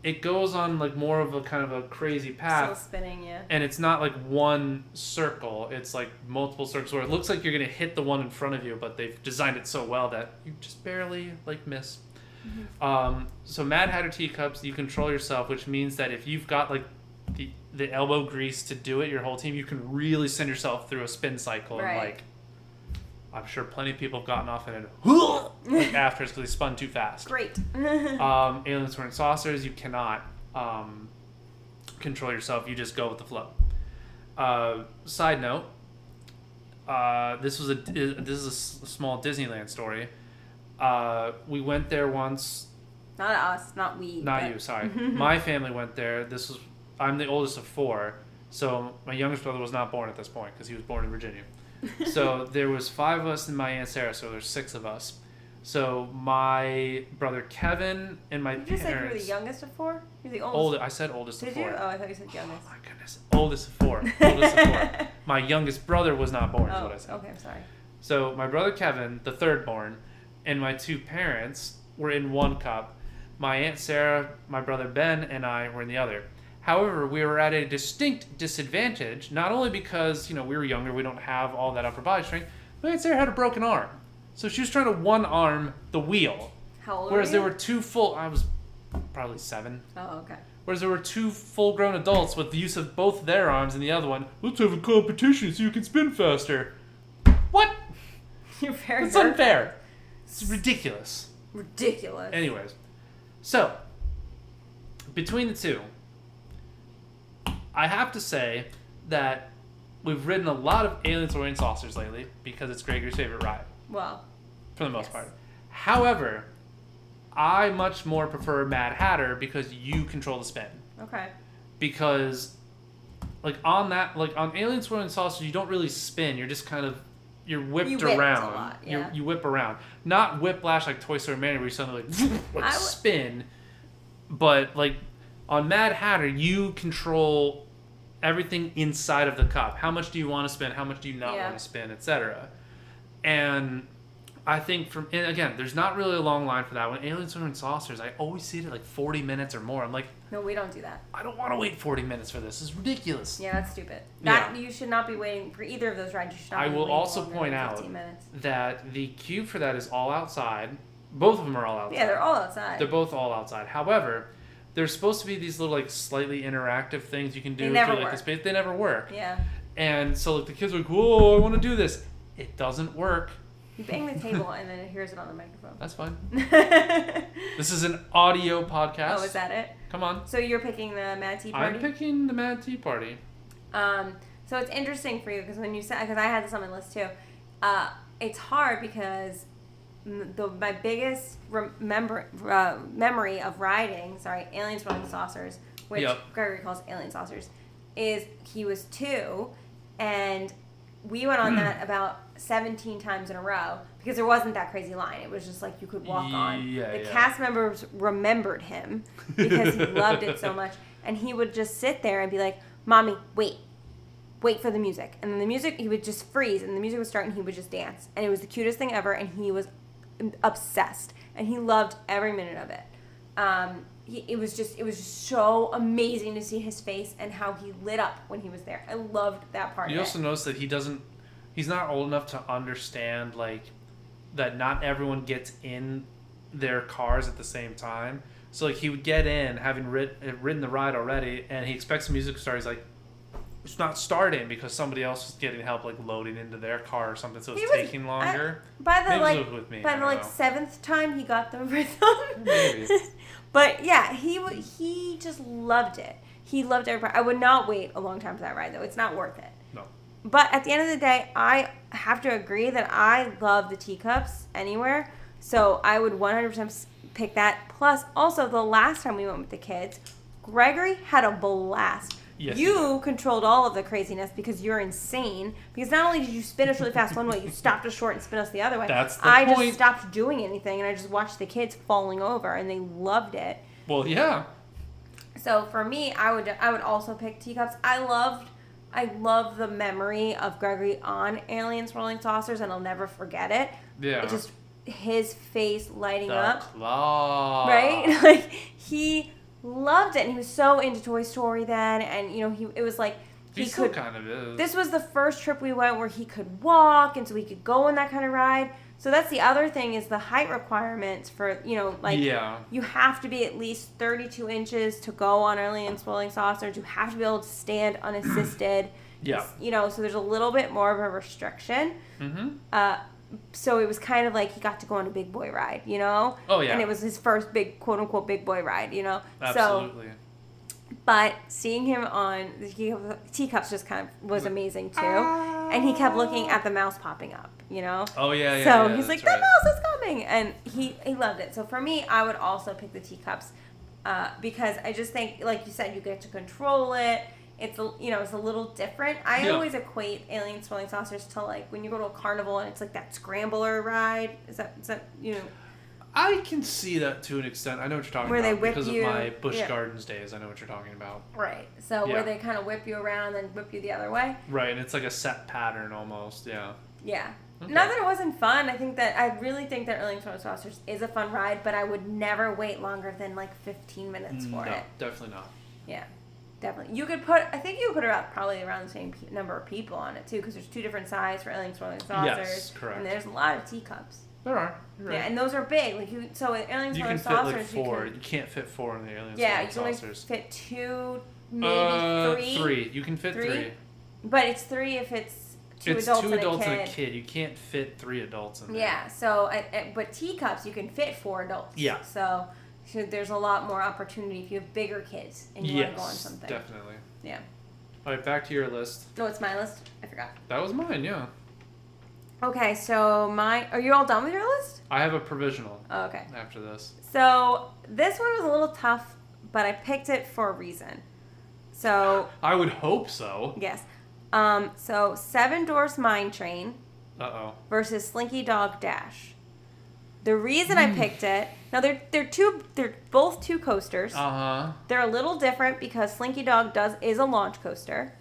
it goes on like more of a kind of a crazy path. Still spinning, yeah. And it's not like one circle. It's like multiple circles where it looks like you're going to hit the one in front of you, but they've designed it so well that you just barely like miss. So Mad Hatter teacups, you control yourself, which means that if you've got like the elbow grease to do it, your whole team, you can really send yourself through a spin cycle. Right. And like, I'm sure plenty of people have gotten off in it like after because they spun too fast. Great. Aliens Wearing Saucers, you cannot control yourself. You just go with the flow. Side note, this is a small Disneyland story. We went there once. Not us, not we. Not you, sorry. My family went there. I'm the oldest of 4, so my youngest brother was not born at this point because he was born in Virginia. So there was 5 of us and my Aunt Sarah, so there's 6 of us. So my brother Kevin and my parents. You just said you were the youngest of 4? You're the oldest. I said oldest of 4. Did you? Oh, I thought you said youngest. Oh my goodness. Oldest of 4. Oldest of 4. My youngest brother was not born, is what I said. Okay, I'm sorry. So my brother Kevin, the third born, and my 2 parents were in one cup. My Aunt Sarah, my brother Ben, and I were in the other. However, we were at a distinct disadvantage, not only because, we were younger, we don't have all that upper body strength, but Aunt Sarah had a broken arm. So she was trying to one-arm the wheel. How old Whereas were there you? were 2 full... I was probably 7. Oh, okay. Whereas there were 2 full-grown adults with the use of both their arms and the other one, let's have a competition so you can spin faster. What? You're very It's unfair. It's ridiculous. Ridiculous. Anyways, so, between the 2, I have to say that we've ridden a lot of Aliens Wearing Saucers lately because it's Gregory's favorite ride. Well, for the most part. However, I much more prefer Mad Hatter because you control the spin. Okay. Because, on Aliens Wearing Saucers, you don't really spin. You're just kind of... You're whipped around. A lot, yeah. You whip around. Not whiplash like Toy Story Mania where you suddenly spin. But on Mad Hatter, you control everything inside of the cup. How much do you want to spin? How much do you not want to spin, etc. And I think and again, there's not really a long line for that. When Aliens Wearing Saucers, I always see it at 40 minutes or more. I'm like, no, we don't do that. I don't want to wait 40 minutes for this. It's ridiculous. Yeah, that's stupid. You should not be waiting for either of those rides. You should not I be will waiting also longer point than out 15 minutes. that the queue for that is all outside. Both of them are all outside. Yeah, they're all outside. They're both all outside. However, there's supposed to be these little slightly interactive things you can do. They never if you work. The space. They never work. Yeah. And so the kids are like, whoa, I want to do this. It doesn't work. You bang the table and then it hears it on the microphone. That's fine. This is an audio podcast. Oh, is that it? Come on. So you're picking the Mad Tea Party? I'm picking the Mad Tea Party. So it's interesting for you because when you said, because I had this on my list too, it's hard because my biggest memory of riding, Aliens Wearing Saucers, which Gregory calls Alien Saucers, is he was 2, and we went on that about 17 times in a row because there wasn't that crazy line. It was just you could walk on. The cast members remembered him because he loved it so much, and he would just sit there and be like, "Mommy, wait for the music." And then the music, he would just freeze, and the music would start, and he would just dance. And it was the cutest thing ever, and he was obsessed, and he loved every minute of it. It was just so amazing to see his face and how he lit up when he was there. I loved that part of it. You also notice that he's not old enough to understand, that not everyone gets in their cars at the same time. So, he would get in, having ridden the ride already, and he expects the music to start. He's like, it's not starting because somebody else is getting help, loading into their car or something, so it's taking longer. By the, Maybe it was with me. By the, 7th time, he got the rhythm. Maybe. But, yeah, he just loved it. He loved every part. I would not wait a long time for that ride, though. It's not worth it. No. But at the end of the day, I have to agree that I love the teacups anywhere. So I would 100% pick that. Plus, also, the last time we went with the kids, Gregory had a blast. Yes, you controlled all of the craziness because you're insane. Because not only did you spin us really fast one way, you stopped us short and spin us the other way. That's the point. I just stopped doing anything, and I just watched the kids falling over, and they loved it. Well, yeah. So for me, I would also pick teacups. I love the memory of Gregory on Aliens Rolling Saucers, and I'll never forget it. Yeah. It just his face lighting the up. Claw. Right? He loved it, and he was so into Toy Story then, and it was like He still kind of is. This was the first trip we went where he could walk, and so he could go on that kind of ride. So that's the other thing is the height requirements for, you have to be at least 32 inches to go on Alien Swirling Saucers. You have to be able to stand unassisted. Yeah. So there's a little bit more of a restriction. Mm-hmm. So it was kind of like he got to go on a big boy ride, Oh, yeah. And it was his first big, quote unquote, big boy ride, Absolutely. But seeing him on the teacups just kind of was amazing too. And he kept looking at the mouse popping up, Oh, yeah. So he's like, the mouse is coming. And he loved it. So for me, I would also pick the teacups because I just think, like you said, you get to control it. It's it's a little different. I always equate Alien Swirling Saucers to like when you go to a carnival and it's like that scrambler ride. Is that I can see that to an extent. I know what you're talking where about they whip because you, of my Busch Gardens days. I know what you're talking about. Right. So where they kind of whip you around and whip you the other way. Right, and it's like a set pattern almost. Yeah. Yeah. Okay. Not that it wasn't fun. I really think that Alien Swirling Saucers is a fun ride, but I would never wait longer than like 15 minutes for it. No, definitely not. Yeah. Definitely. I think you could put about probably around the same number of people on it too, because there's two different sizes for Alien Swirling Saucers. Yes, correct. And there's a lot of teacups. There are. You're right. Yeah, and those are big. Like so with Alien Swirling Saucers, you can fit like 4. You can't fit 4 in the Alien Swirling Saucers. Yeah, you can only fit 2, maybe 3. 3. You can fit 3. But it's 3 if it's two adults and a kid. You can't fit 3 adults in there. Yeah. So, but teacups you can fit 4 adults. Yeah. So there's a lot more opportunity if you have bigger kids and you want to go on something. Definitely. Yeah. All right, back to your list. No, it's my list. I forgot. That was mine, yeah. Okay, so are you all done with your list? I have a provisional. Oh, okay. After this. So this one was a little tough, but I picked it for a reason. So. I would hope so. Yes. So Seven Dwarfs Mine Train. Uh-oh. Versus Slinky Dog Dash. The reason I picked it, now they're both 2 coasters. Uh-huh. They're a little different because Slinky Dog is a launch coaster.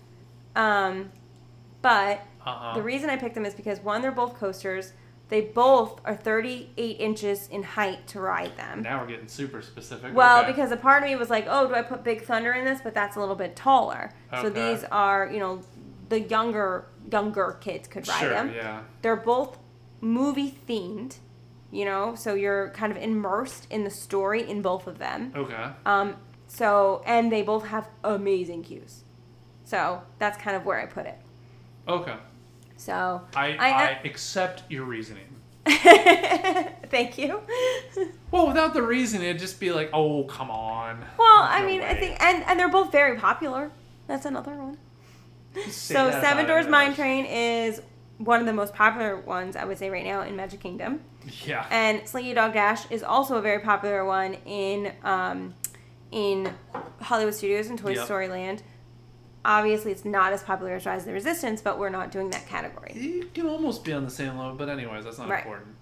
But the reason I picked them is because one, they're both coasters. They both are 38 inches in height to ride them. Now we're getting super specific. Well, because a part of me was like, oh, do I put Big Thunder in this? But that's a little bit taller. Okay. So these are, the younger kids could ride them. Sure, yeah. They're both movie themed. So you're kind of immersed in the story in both of them. Okay. And they both have amazing cues. So that's kind of where I put it. Okay. So I accept your reasoning. Thank you. Well, without the reason, it'd just be like, oh, come on. Well, I think, and they're both very popular. That's another one. So Seven Dwarfs Mine Train is one of the most popular ones, I would say, right now in Magic Kingdom. Yeah. And Slinky Dog Dash is also a very popular one in Hollywood Studios and Toy Story Land. Obviously, it's not as popular as Rise of the Resistance, but we're not doing that category. You can almost be on the same level, but anyways, that's not important.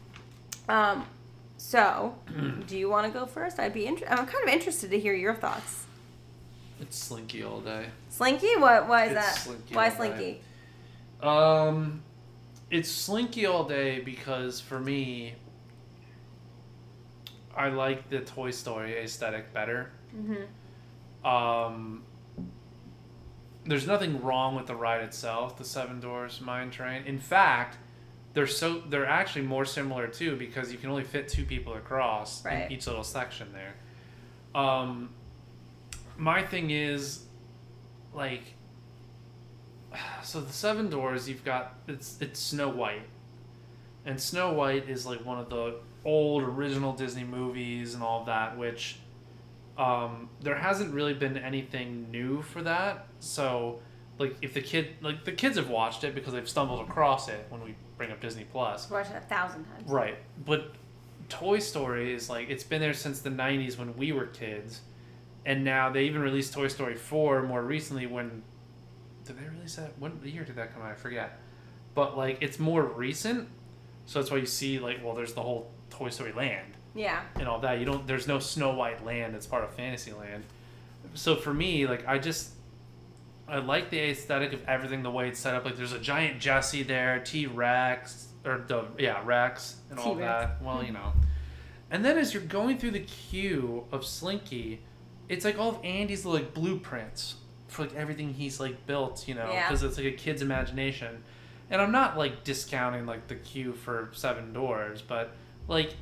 So, do you want to go first? I'm kind of interested to hear your thoughts. It's Slinky all day. Slinky? Why is that? Slinky Why Slinky? It's Slinky all day because for me, I like the Toy Story aesthetic better. Mm-hmm. There's nothing wrong with the ride itself, the Seven Dwarfs Mine Train. In fact, they're actually more similar too because you can only fit 2 people across in each little section there. My thing is, like, so the Seven Dwarfs, you've got it's Snow White, and Snow White is like one of the old original Disney movies and all of that, which there hasn't really been anything new for that. So, like, if the kids have watched it because they've stumbled across it when we bring up Disney Plus. Watched it 1,000 times. Right, but Toy Story is like it's been there since the '90s when we were kids, and now they even released Toy Story 4 more recently. When did they release that? What year did that come out? I forget. But like it's more recent, so that's why you see there's the whole Toy Story Land. Yeah. And all that. There's no Snow White land that's part of Fantasyland. So for me, I like the aesthetic of everything, the way it's set up. Like there's a giant Jessie there, T-Rex, Rex and all T-Rex. that. Well, And then as you're going through the queue of Slinky, it's like all of Andy's like blueprints for like everything he's like built, you know, Yeah. because it's like a kid's imagination. And I'm not like discounting like the queue for Seven Dwarves, but like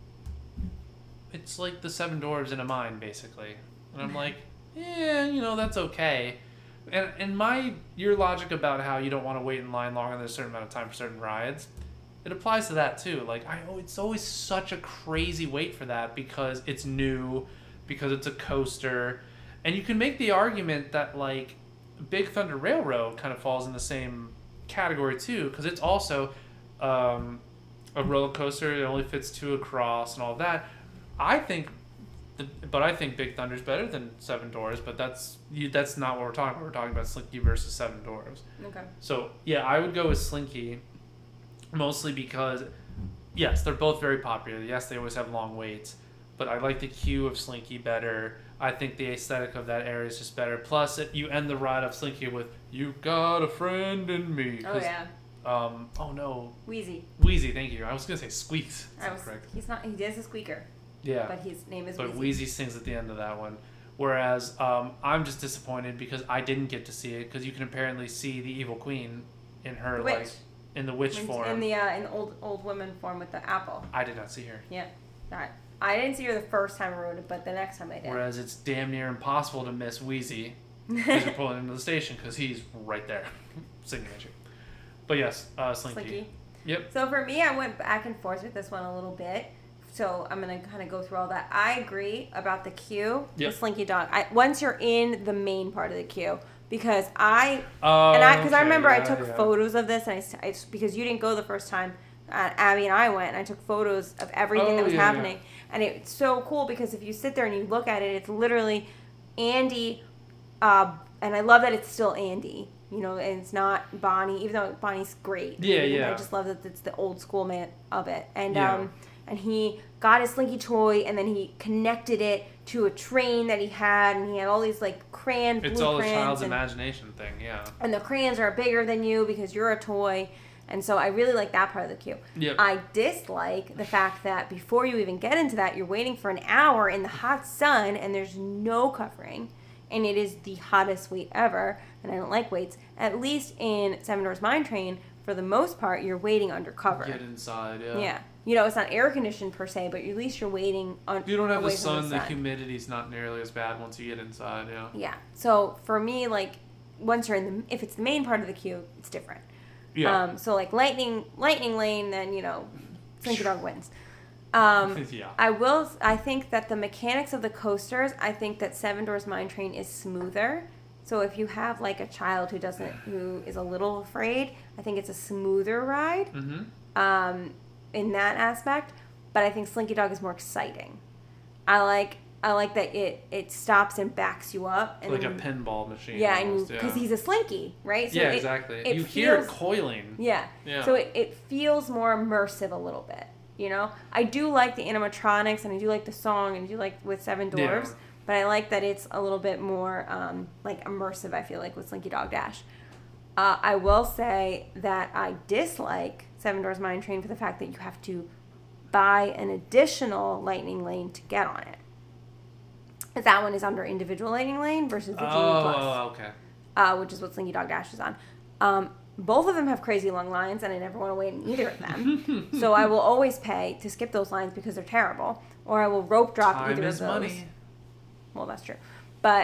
it's like the Seven Dwarves in a mine basically. And I'm like, yeah, you know, that's okay. And your logic about how you don't want to wait in line longer than a certain amount of time for certain rides, it applies to that too. Like it's always such a crazy wait for that because it's new, because it's a coaster, and you can make the argument that like Big Thunder Railroad kind of falls in the same category too, because it's also a roller coaster. It only fits 2 across and all that. I think Big Thunder's better than Seven Dwarfs, but that's not what we're talking about. We're talking about Slinky versus Seven Dwarfs. Okay. So yeah, I would go with Slinky, mostly because yes, they're both very popular. Yes, they always have long waits, but I like the queue of Slinky better. I think the aesthetic of that area is just better. Plus, you end the ride of Slinky with "You Got a Friend in Me." Oh yeah. Oh no. Wheezy. Wheezy, thank you. I was gonna say Squeaks. Correct. He's not. He is a squeaker. Yeah. But his name is. But Wheezy. Wheezy sings at the end of that one. Whereas I'm just disappointed because I didn't get to see it because you can apparently see the Evil Queen in her The like witch. in the witch form. In the old woman form with the apple. I did not see her. Yeah. That. I didn't see her the first time I rode it, but the next time I did. Whereas it's damn near impossible to miss Wheezy as you're pulling into the station because he's right there singing at you. But yes, Slinky. Slinky. Yep. So for me, I went back and forth with this one a little bit. So I'm going to kind of go through all that. I agree about the queue, Yep. the Slinky Dog. Once you're in the main part of the queue, because I remember I took photos of this, and I because you didn't go the first time. Abby and I went, and I took photos of everything that was happening. Yeah. And it's so cool because if you sit there and you look at it, it's literally Andy, and I love that it's still Andy, you know, and it's not Bonnie, even though Bonnie's great. Yeah, and yeah. I just love that it's the old school man of it. And and he got his Slinky toy, and then he connected it to a train that he had, and he had all these like crayon blueprints. It's all a child's imagination thing, yeah. And the crayons are bigger than you because you're a toy. And so I really like that part of the queue. Yep. I dislike the fact that before you even get into that, you're waiting for an hour in the hot sun and there's no covering. And it is the hottest wait ever. And I don't like waits. At least in Seven Dwarfs Mine Train, for the most part, you're waiting under cover. Get inside, yeah. Yeah. You know, it's not air conditioned per se, but at least you're waiting on. If you don't have away the from sun, the humidity's not nearly as bad once you get inside, yeah. Yeah. So for me, like, once you're if it's the main part of the queue, it's different. Yeah. So like lightning lane, then you know, Slinky Dog wins. Yeah. I think that the mechanics of the coasters, I think that Seven Dwarfs Mine Train is smoother. So if you have like a child who is a little afraid, I think it's a smoother ride. Mm-hmm. In that aspect, but I think Slinky Dog is more exciting. I like that it stops and backs you up. And like a pinball machine. Yeah, almost, because he's a Slinky, right? So yeah, exactly. You hear it coiling. Yeah. So it feels more immersive a little bit, you know? I do like the animatronics, and I do like the song, and I do like with Seven Dwarfs, but I like that it's a little bit more like immersive, I feel like, with Slinky Dog Dash. I will say that I dislike Seven Dwarfs Mine Train for the fact that you have to buy an additional lightning lane to get on it. That one is under individual lightning lane versus the Genie Plus. Oh, okay. Which is what Slinky Dog Dash is on. Both of them have crazy long lines, and I never want to wait in either of them. So I will always pay to skip those lines because they're terrible, or I will rope drop either of those. Money. Well, that's true. But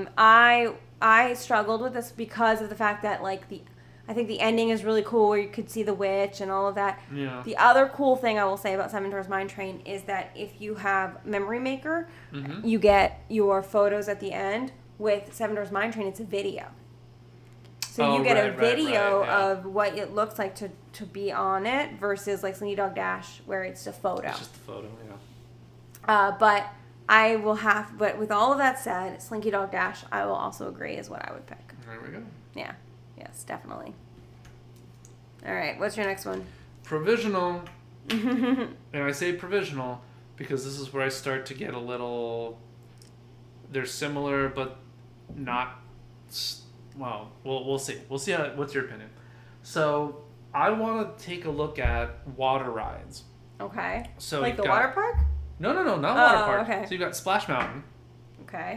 I struggled with this because of the fact that I think the ending is really cool where you could see the witch and all of that. Yeah. The other cool thing I will say about Seven Dwarfs Mine Train is that if you have Memory Maker, you get your photos at the end. With Seven Dwarfs Mine Train, it's a video. So you get a video of what it looks like to be on it versus like Slinky Dog Dash where it's a photo. It's just a photo, yeah. But with all of that said, Slinky Dog Dash, I will also agree is what I would pick. There we go. Yeah. Yes, definitely. All right, what's your next one? Provisional. And I say provisional because this is where I start to get a little... They're similar, but not... Well, we'll see. We'll see what's your opinion. So, I want to take a look at water rides. Okay. So like the water park? No, not water park. Okay. So you've got Splash Mountain. Okay.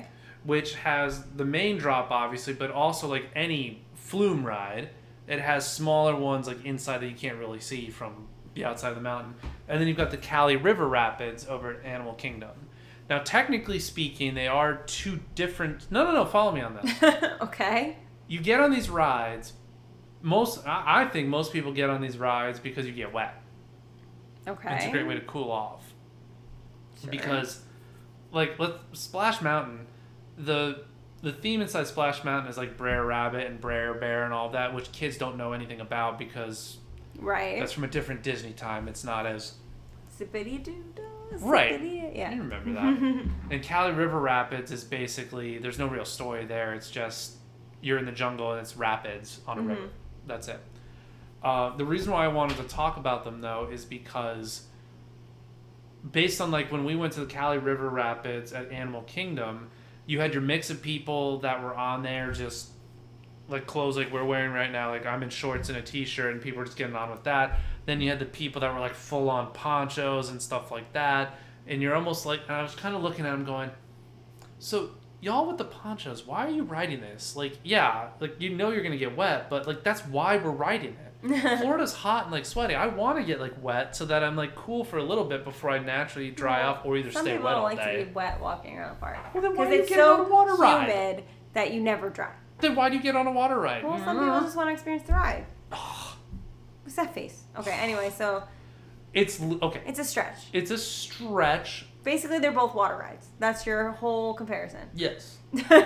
which has the main drop, obviously, but also like any flume ride, it has smaller ones like inside that you can't really see from the outside of the mountain. And then you've got the Cali River Rapids over at Animal Kingdom. Now, technically speaking, they are two different... No, follow me on this. Okay. You get on these rides, I think most people get on these rides because you get wet. Okay. It's a great way to cool off. Sure. Because, like, Splash Mountain, the theme inside Splash Mountain is like Brer Rabbit and Brer Bear and all that, which kids don't know anything about because right. that's from a different Disney time. It's not as... Zippity-doo-dah, Right. Yeah. You remember that. And Cali River Rapids is basically, there's no real story there. It's just, you're in the jungle and it's rapids on a river. That's it. The reason why I wanted to talk about them, though, is because based on, like, when we went to the Cali River Rapids at Animal Kingdom, you had your mix of people that were on there just, like, clothes like we're wearing right now. Like, I'm in shorts and a t-shirt, and people were just getting on with that. Then you had the people that were, like, full-on ponchos and stuff like that. And you're almost like, and I was kind of looking at them going, so y'all with the ponchos, why are you riding this? Like, yeah, like, you know you're going to get wet, but, like, that's why we're riding it. Florida's hot and, like, sweaty. I want to get, like, wet so that I'm, like, cool for a little bit before I naturally dry off or either stay wet all Some people day. don't like to be wet walking around the park. Well, then why do because you it's get on a water so ride? humid that you never dry. Then why do you get on a water ride? Well, some people just want to experience the ride. What's that face? Okay, anyway, so... It's, okay. It's a stretch. It's a stretch. Basically, they're both water rides. That's your whole comparison. Yes.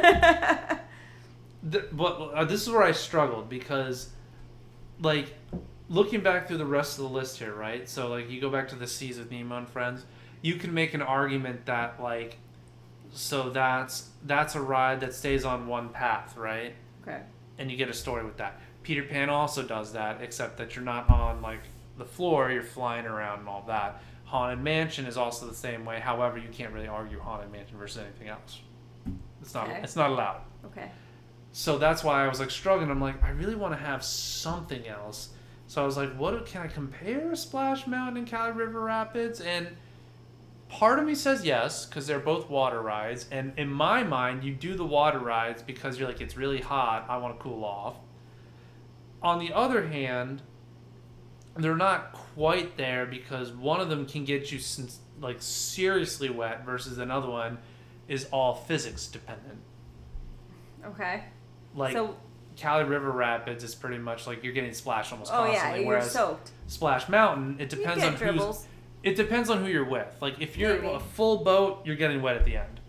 But this is where I struggled because, like, looking back through the rest of the list here, right? So, like, you go back to the Seas with Nemo and Friends, you can make an argument that, like, so that's a ride that stays on one path, right? Okay. And you get a story with that. Peter Pan also does that, except that you're not on, like, the floor, you're flying around and all that. Haunted Mansion is also the same way. However, you can't really argue Haunted Mansion versus anything else. It's not. Okay. It's not allowed. Okay. So that's why I was like struggling. I'm like, I really want to have something else. So I was like, what can I compare Splash Mountain and Cali River Rapids? And part of me says yes, because they're both water rides. And in my mind, you do the water rides because you're like, it's really hot. I want to cool off. On the other hand, they're not quite there because one of them can get you like seriously wet versus another one is all physics dependent. Okay. Like, so, Cali River Rapids is pretty much like you're getting splashed almost oh constantly. yeah, you're soaked. Splash Mountain, it You depends get on dribbles. it depends on who you're with. Like, if you're Maybe. a full boat, you're getting wet at the end.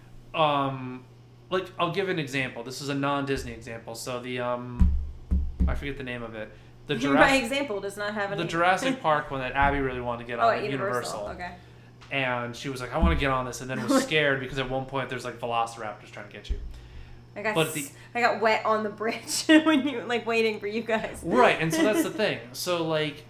Like, I'll give an example. This is a non-Disney example. So the I forget the name of it. The My example does not have the Jurassic Park one that Abby really wanted to get on at at Universal. Okay. And she was like, I want to get on this, and then was scared because at one point there's like velociraptors trying to get you. I got wet on the bridge when you like waiting for you guys. Right, and so that's the thing. So like,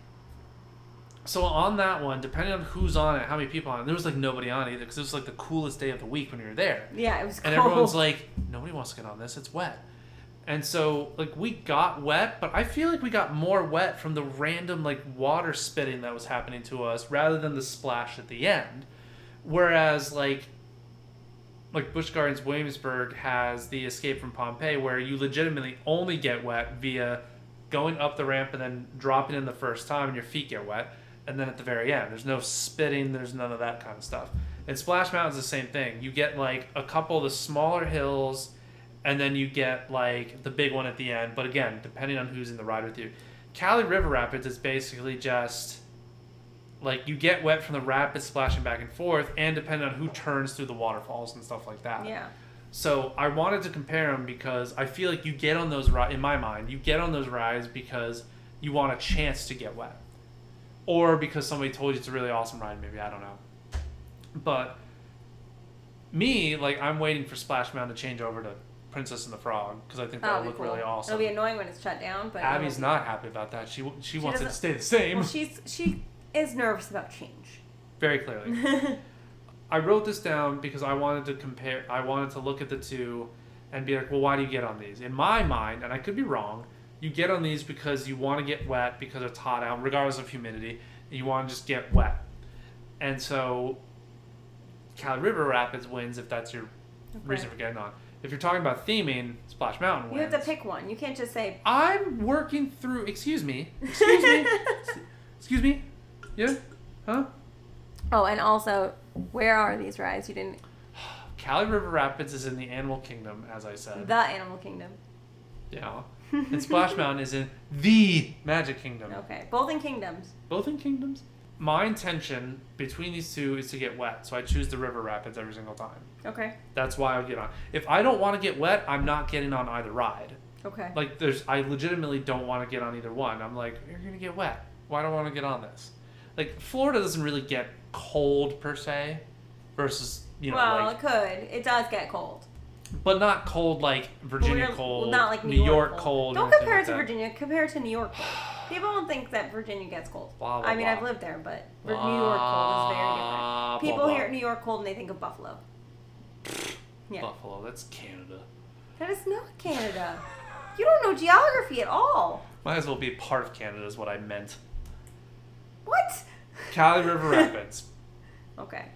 so on that one, depending on who's on it, how many people on it, there was like nobody on it either because it was like the coolest day of the week when you were there. Yeah, it was cold. And everyone's like, nobody wants to get on this. It's wet. And so, like, we got wet, but I feel like we got more wet from the random, like, water spitting that was happening to us rather than the splash at the end. Whereas, like Busch Gardens Williamsburg has the Escape from Pompeii where you legitimately only get wet via going up the ramp and then dropping in the first time and your feet get wet. And then at the very end, there's no spitting, there's none of that kind of stuff. And Splash Mountain's the same thing. You get, like, a couple of the smaller hills, and then you get, like, the big one at the end. But again, depending on who's in the ride with you. Cali River Rapids is basically just, like, you get wet from the rapids splashing back and forth, and depending on who turns through the waterfalls and stuff like that. Yeah. So I wanted to compare them because I feel like you get on those rides, in my mind, you get on those rides because you want a chance to get wet. Or because somebody told you it's a really awesome ride, maybe, I don't know. But me, like, I'm waiting for Splash Mountain to change over to Princess and the Frog because I think that would look really awesome. It'll be annoying when it's shut down, but Abby's not happy about that. She wants it to stay the same. Well, she is nervous about change. Very clearly. I wrote this down because I wanted to compare. I wanted to look at the two and be like, well, why do you get on these? In my mind, and I could be wrong, you get on these because you want to get wet because it's hot out, regardless of humidity, and you want to just get wet. And so Cali River Rapids wins if that's your reason for getting on. If you're talking about theming, Splash Mountain wins. You have to pick one. You can't just say. I'm working through. Excuse me. Excuse me. Yeah. Huh? Oh, and also, where are these rides? You didn't. Cali River Rapids is in the Animal Kingdom, as I said. The Animal Kingdom. Yeah. And Splash Mountain is in the Magic Kingdom. Okay, both in kingdoms. Both in kingdoms. My intention between these two is to get wet, so I choose the River Rapids every single time. Okay. That's why I get on. If I don't want to get wet, I'm not getting on either ride. Okay. Like, I legitimately don't want to get on either one. I'm like, you're gonna get wet. Why do I want to get on this? Like, Florida doesn't really get cold per se, versus well, like, it could. It does get cold. but not cold like Virginia cold, not like New York cold. Don't or compare it anything to like Virginia. Compare it to New York cold. People don't think that Virginia gets cold. Blah, blah, I mean, blah. I've lived there, but New York cold is very different. People blah, blah. hear New York cold and they think of Buffalo. Yeah. Buffalo, that's Canada. That is not Canada. You don't know geography at all. Might as well be part of Canada is what I meant. What? Cali River Rapids. Okay.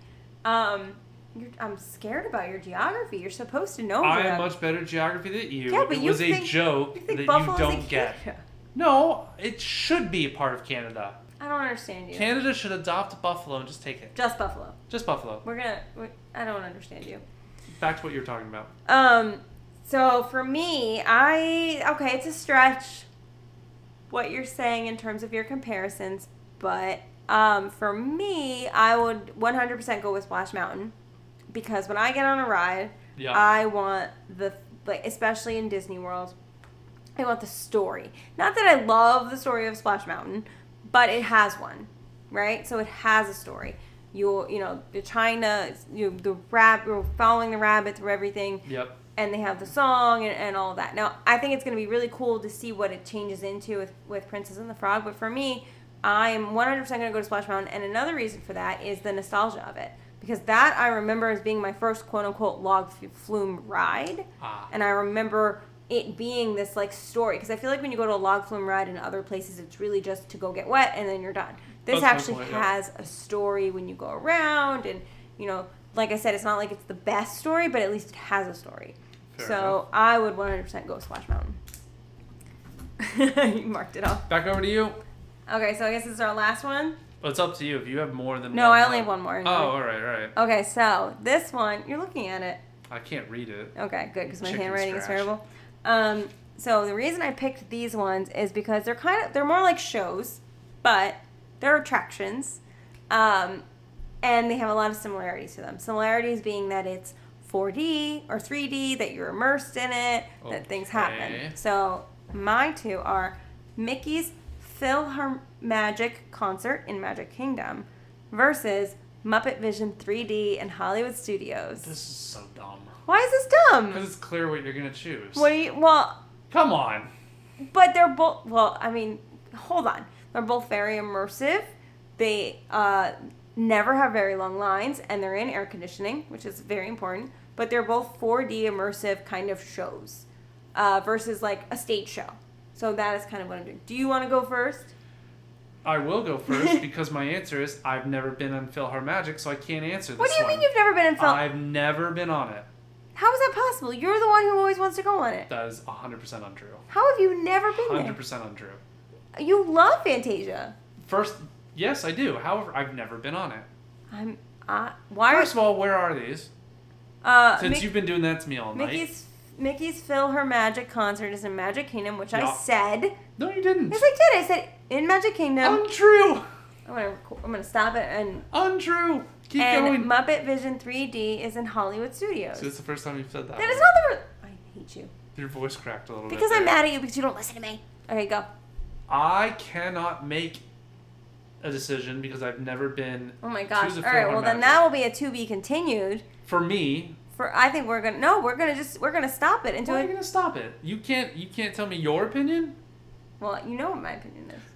I'm scared about your geography. You're supposed to know. I am geography. much better at geography than you. Yeah, but it you was think, a joke you think that Buffalo's you in don't get. Canada. No, it should be a part of Canada. I don't understand you. Canada should adopt Buffalo and just take it. Just Buffalo. Just Buffalo. I don't understand you. Back to what you were talking about. So for me, okay, it's a stretch what you're saying in terms of your comparisons, but for me, I would 100% go with Splash Mountain because when I get on a ride, Yeah. I want especially in Disney World, I want the story. Not that I love the story of Splash Mountain, but it has one, right? So it has a story. You're trying to, you're following the rabbit through everything. Yep. And they have the song and all of that. Now, I think it's going to be really cool to see what it changes into with Princess and the Frog. But for me, I am 100% going to go to Splash Mountain. And another reason for that is the nostalgia of it. Because that I remember as being my first quote-unquote log flume ride. And I remember it being this like story. Because I feel like when you go to a log flume ride in other places, it's really just to go get wet and then you're done. This actually has a story when you go around. And, like I said, it's not like it's the best story, but at least it has a story. Fair so enough. I would 100% go Splash Mountain. You marked it off. Back over to you. Okay, so I guess this is our last one. Well, it's up to you. If you have more than No, one I only more. have one more. Oh, all right. Okay, so this one, you're looking at it. I can't read it. Okay, good, because my Chicken handwriting is scratch. terrible. So the reason I picked these ones is because they're more like shows, but they're attractions, and they have a lot of similarities to them. Similarities being that it's 4D or 3D, that you're immersed in it, that things happen. So my two are Mickey's PhilharMagic concert in Magic Kingdom versus Muppet Vision 3D in Hollywood Studios. This is so dumb. Why is this dumb? Because it's clear what you're going to choose. Well, Come on. but they're both, hold on. They're both very immersive. They never have very long lines, and they're in air conditioning, which is very important. But they're both 4D immersive kind of shows versus like a stage show. So that is kind of what I'm doing. Do you want to go first? I will go first because my answer is I've never been on PhilharMagic, so I can't answer this What do you one. mean you've never been in film? I've never been on it. How is that possible? You're the one who always wants to go on it. That is 100% untrue. How have you never been there? 100% untrue. You love Fantasia. First, yes, I do. However, I've never been on it. Why? First of all, where are these? Since you've been doing that to me all night. Mickey's PhilharMagic concert is in Magic Kingdom, which I said. No, you didn't. Yes, I did. I said in Magic Kingdom. Untrue. I'm gonna stop it and. Untrue. Keep and going. Muppet Vision 3D is in Hollywood Studios. So it's the first time you've said that. That is not the. I hate you. Your voice cracked a little bit. Because I'm there. mad at you because you don't listen to me. Okay, go. I cannot make a decision because I've never been. Oh my gosh! to All the right, well then PhilharMagic. that will be a to be continued. For me. I think we're gonna stop it into Why are it. you gonna stop it? You can't tell me your opinion. Well, you know what my opinion is.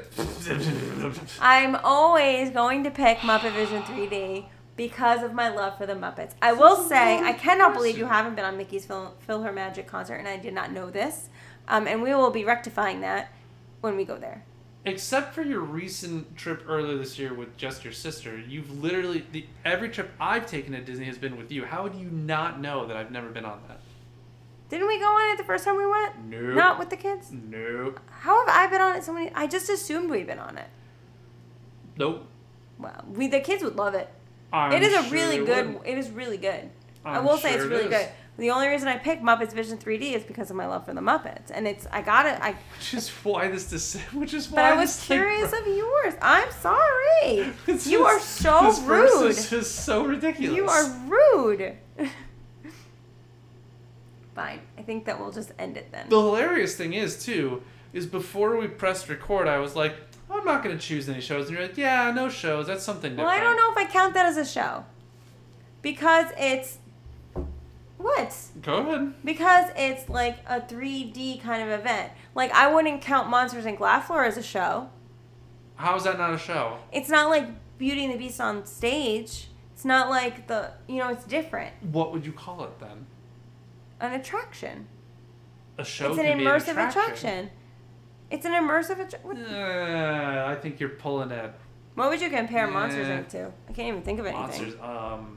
That- I'm always going to pick Muppet Vision 3D because of my love for the Muppets. I will say, I cannot believe you haven't been on Mickey's PhilharMagic concert, and I did not know this. And we will be rectifying that when we go there. Except for your recent trip earlier this year with just your sister, you've literally every trip I've taken to Disney has been with you. How would you not know that I've never been on that? Didn't we go on it the first time we went? Nope. Not with the kids? Nope. How have I been on it so many? I just assumed we've been on it. Nope. Well, the kids would love it. I'm It is a sure really they good. would. It is really good. I I'm will say sure it's it really is. good. The only reason I picked Muppets Vision 3D is because of my love for the Muppets, and I got it. Which is why But I was curious of yours. I'm sorry. You are so this rude. verse is just so ridiculous. You are rude. Fine. I think that we'll just end it then. The hilarious thing is before we pressed record, I was like, I'm not going to choose any shows. And you're like, yeah, no shows. That's something different. Well, I don't know if I count that as a show. Because it's... What? Go ahead. Because it's like a 3D kind of event. Like, I wouldn't count Monsters Inc. Laugh Floor as a show. How is that not a show? It's not like Beauty and the Beast on stage. It's not like it's different. What would you call it then? An attraction. A show It's an can be immersive an attraction. attraction. It's an immersive attraction. I think you're pulling it. What would you compare Yeah. Monsters Inc. to? I can't even think of anything. Monsters.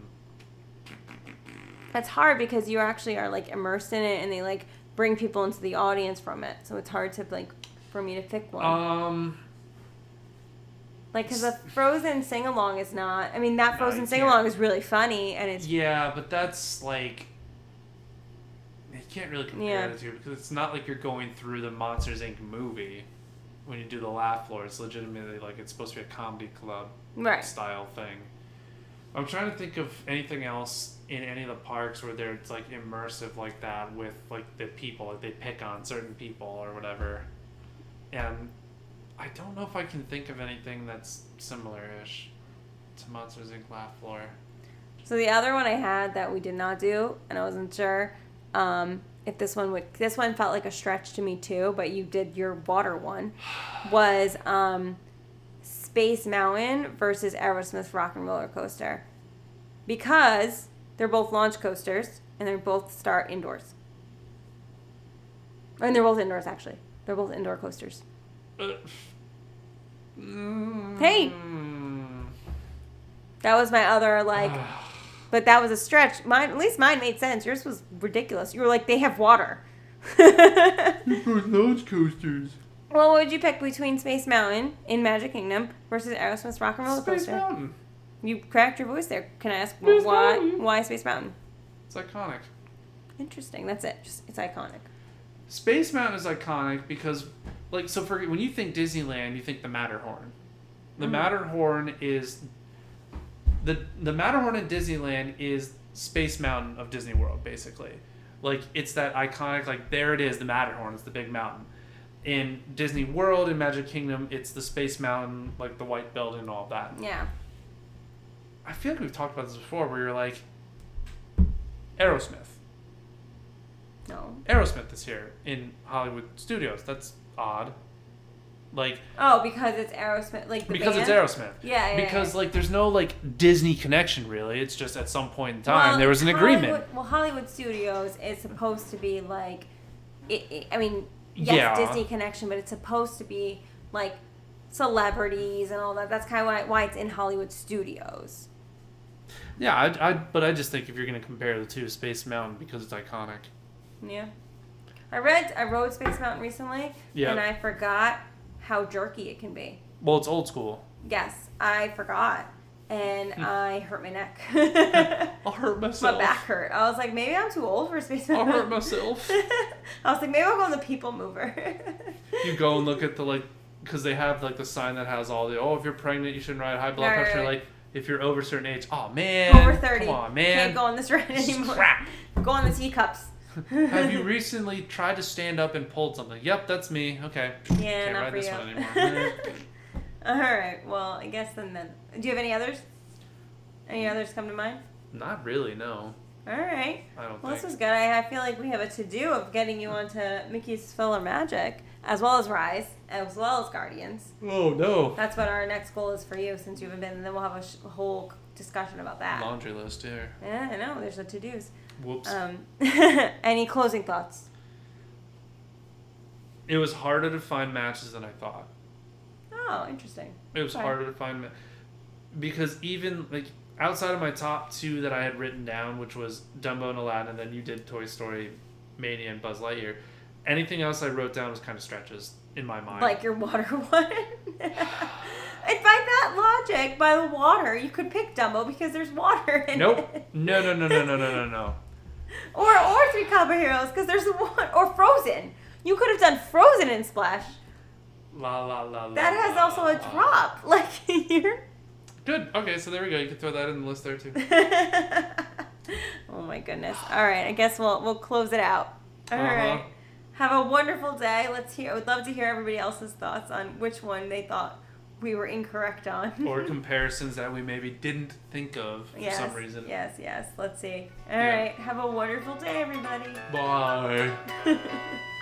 It's hard because you actually are like immersed in it, and they like bring people into the audience from it. So it's hard to like for me to pick one. Like, because the Frozen sing along is not. I mean, that No, Frozen you sing can't. along is really funny, and it's Yeah, but that's like. You can't really compare Yeah. the two because it's not like you're going through the Monsters Inc. movie when you do the laugh floor. It's legitimately like it's supposed to be a comedy club right. style thing. I'm trying to think of anything else in any of the parks where it's like immersive like that with like the people, like they pick on certain people or whatever. And I don't know if I can think of anything that's similar-ish to Monsters Inc. Laugh Floor. So the other one I had that we did not do, and I wasn't sure if this one would. This one felt like a stretch to me too, but you did your water one. Was Space Mountain versus Aerosmith Rock and Roller Coaster, because they're both launch coasters and they both start indoors. And they're both indoors actually. They're both indoor coasters. Hey. That was my other like. But that was a stretch. Mine, at least mine made sense. Yours was ridiculous. You were like, they have water. Launch coasters. Well, what would you pick between Space Mountain in Magic Kingdom versus Aerosmith's Rock and Roller Space Coaster? Mountain. You cracked your voice there. Can I ask Space why? Mountain. Why Space Mountain? It's iconic. Interesting. That's it. Just it's iconic. Space Mountain is iconic because, like, so for when you think Disneyland, you think the Matterhorn. The Matterhorn is the Matterhorn in Disneyland is Space Mountain of Disney World, basically. Like, it's that iconic, like, there it is, the Matterhorn, it's the big mountain. In Disney World, in Magic Kingdom, it's the Space Mountain, like the white building and all that. Yeah. I feel like we've talked about this before, where you're like, Aerosmith. No. Aerosmith is here in Hollywood Studios. That's odd. Like, Oh, because it's Aerosmith, like the because band? it's Aerosmith. Yeah. Because like there's no like Disney connection really. It's just at some point in time there was an agreement. Hollywood Studios is supposed to be like, I mean, yes, Yeah. Disney connection, but it's supposed to be like celebrities and all that. That's kind of why it's in Hollywood Studios. Yeah, but I just think if you're gonna compare the two, Space Mountain because it's iconic. Yeah. I rode Space Mountain recently, Yeah. and I forgot how jerky it can be. Well, it's old school. Yes, I forgot, and I hurt my neck. I'll hurt myself. My back hurt. I was like, maybe I'm too old for Space I'll Mountain. hurt myself. I was like, maybe I'll go on the People Mover. You go and look at the like, because they have like the sign that has all the if you're pregnant you shouldn't ride high blood Right, pressure. right. Like if you're over a certain age, oh man, Over 30. come on man, Can't go on this ride This is anymore. crap. Go on the teacups. Have you recently tried to stand up and pulled something? Yep, that's me. Okay. Yeah, Can't not ride for this you. one anymore. Alright, well, I guess then. Do you have any others? Any others come to mind? Not really, no. Alright. I don't Well, think. this was good. I feel like we have a to-do of getting you onto Mickey's Filler Magic, as well as Rise, as well as Guardians. Oh no. That's what our next goal is for you, since you haven't been, and then we'll have a whole discussion about that. Laundry list here. Yeah, I know. There's a to-dos. Whoops. Any closing thoughts? It was harder to find matches than I thought. Oh, interesting. It was Okay. harder to find because even like outside of my top two that I had written down, which was Dumbo and Aladdin, and then you did Toy Story Mania and Buzz Lightyear. Anything else I wrote down was kind of stretches in my mind. Like your water one. And by that logic, by the water, you could pick Dumbo because there's water in nope. it. No. Or Three Caballeros because there's the one. Or Frozen. You could have done Frozen in Splash. La la la la. That has also a drop. Like you're. Good. Okay, so there we go. You can throw that in the list there too. Oh my goodness. All right, I guess we'll close it out. All right. Have a wonderful day. I would love to hear everybody else's thoughts on which one they thought we were incorrect on. Or comparisons that we maybe didn't think of for some reason. Yes. Let's see. All right. Have a wonderful day, everybody. Bye.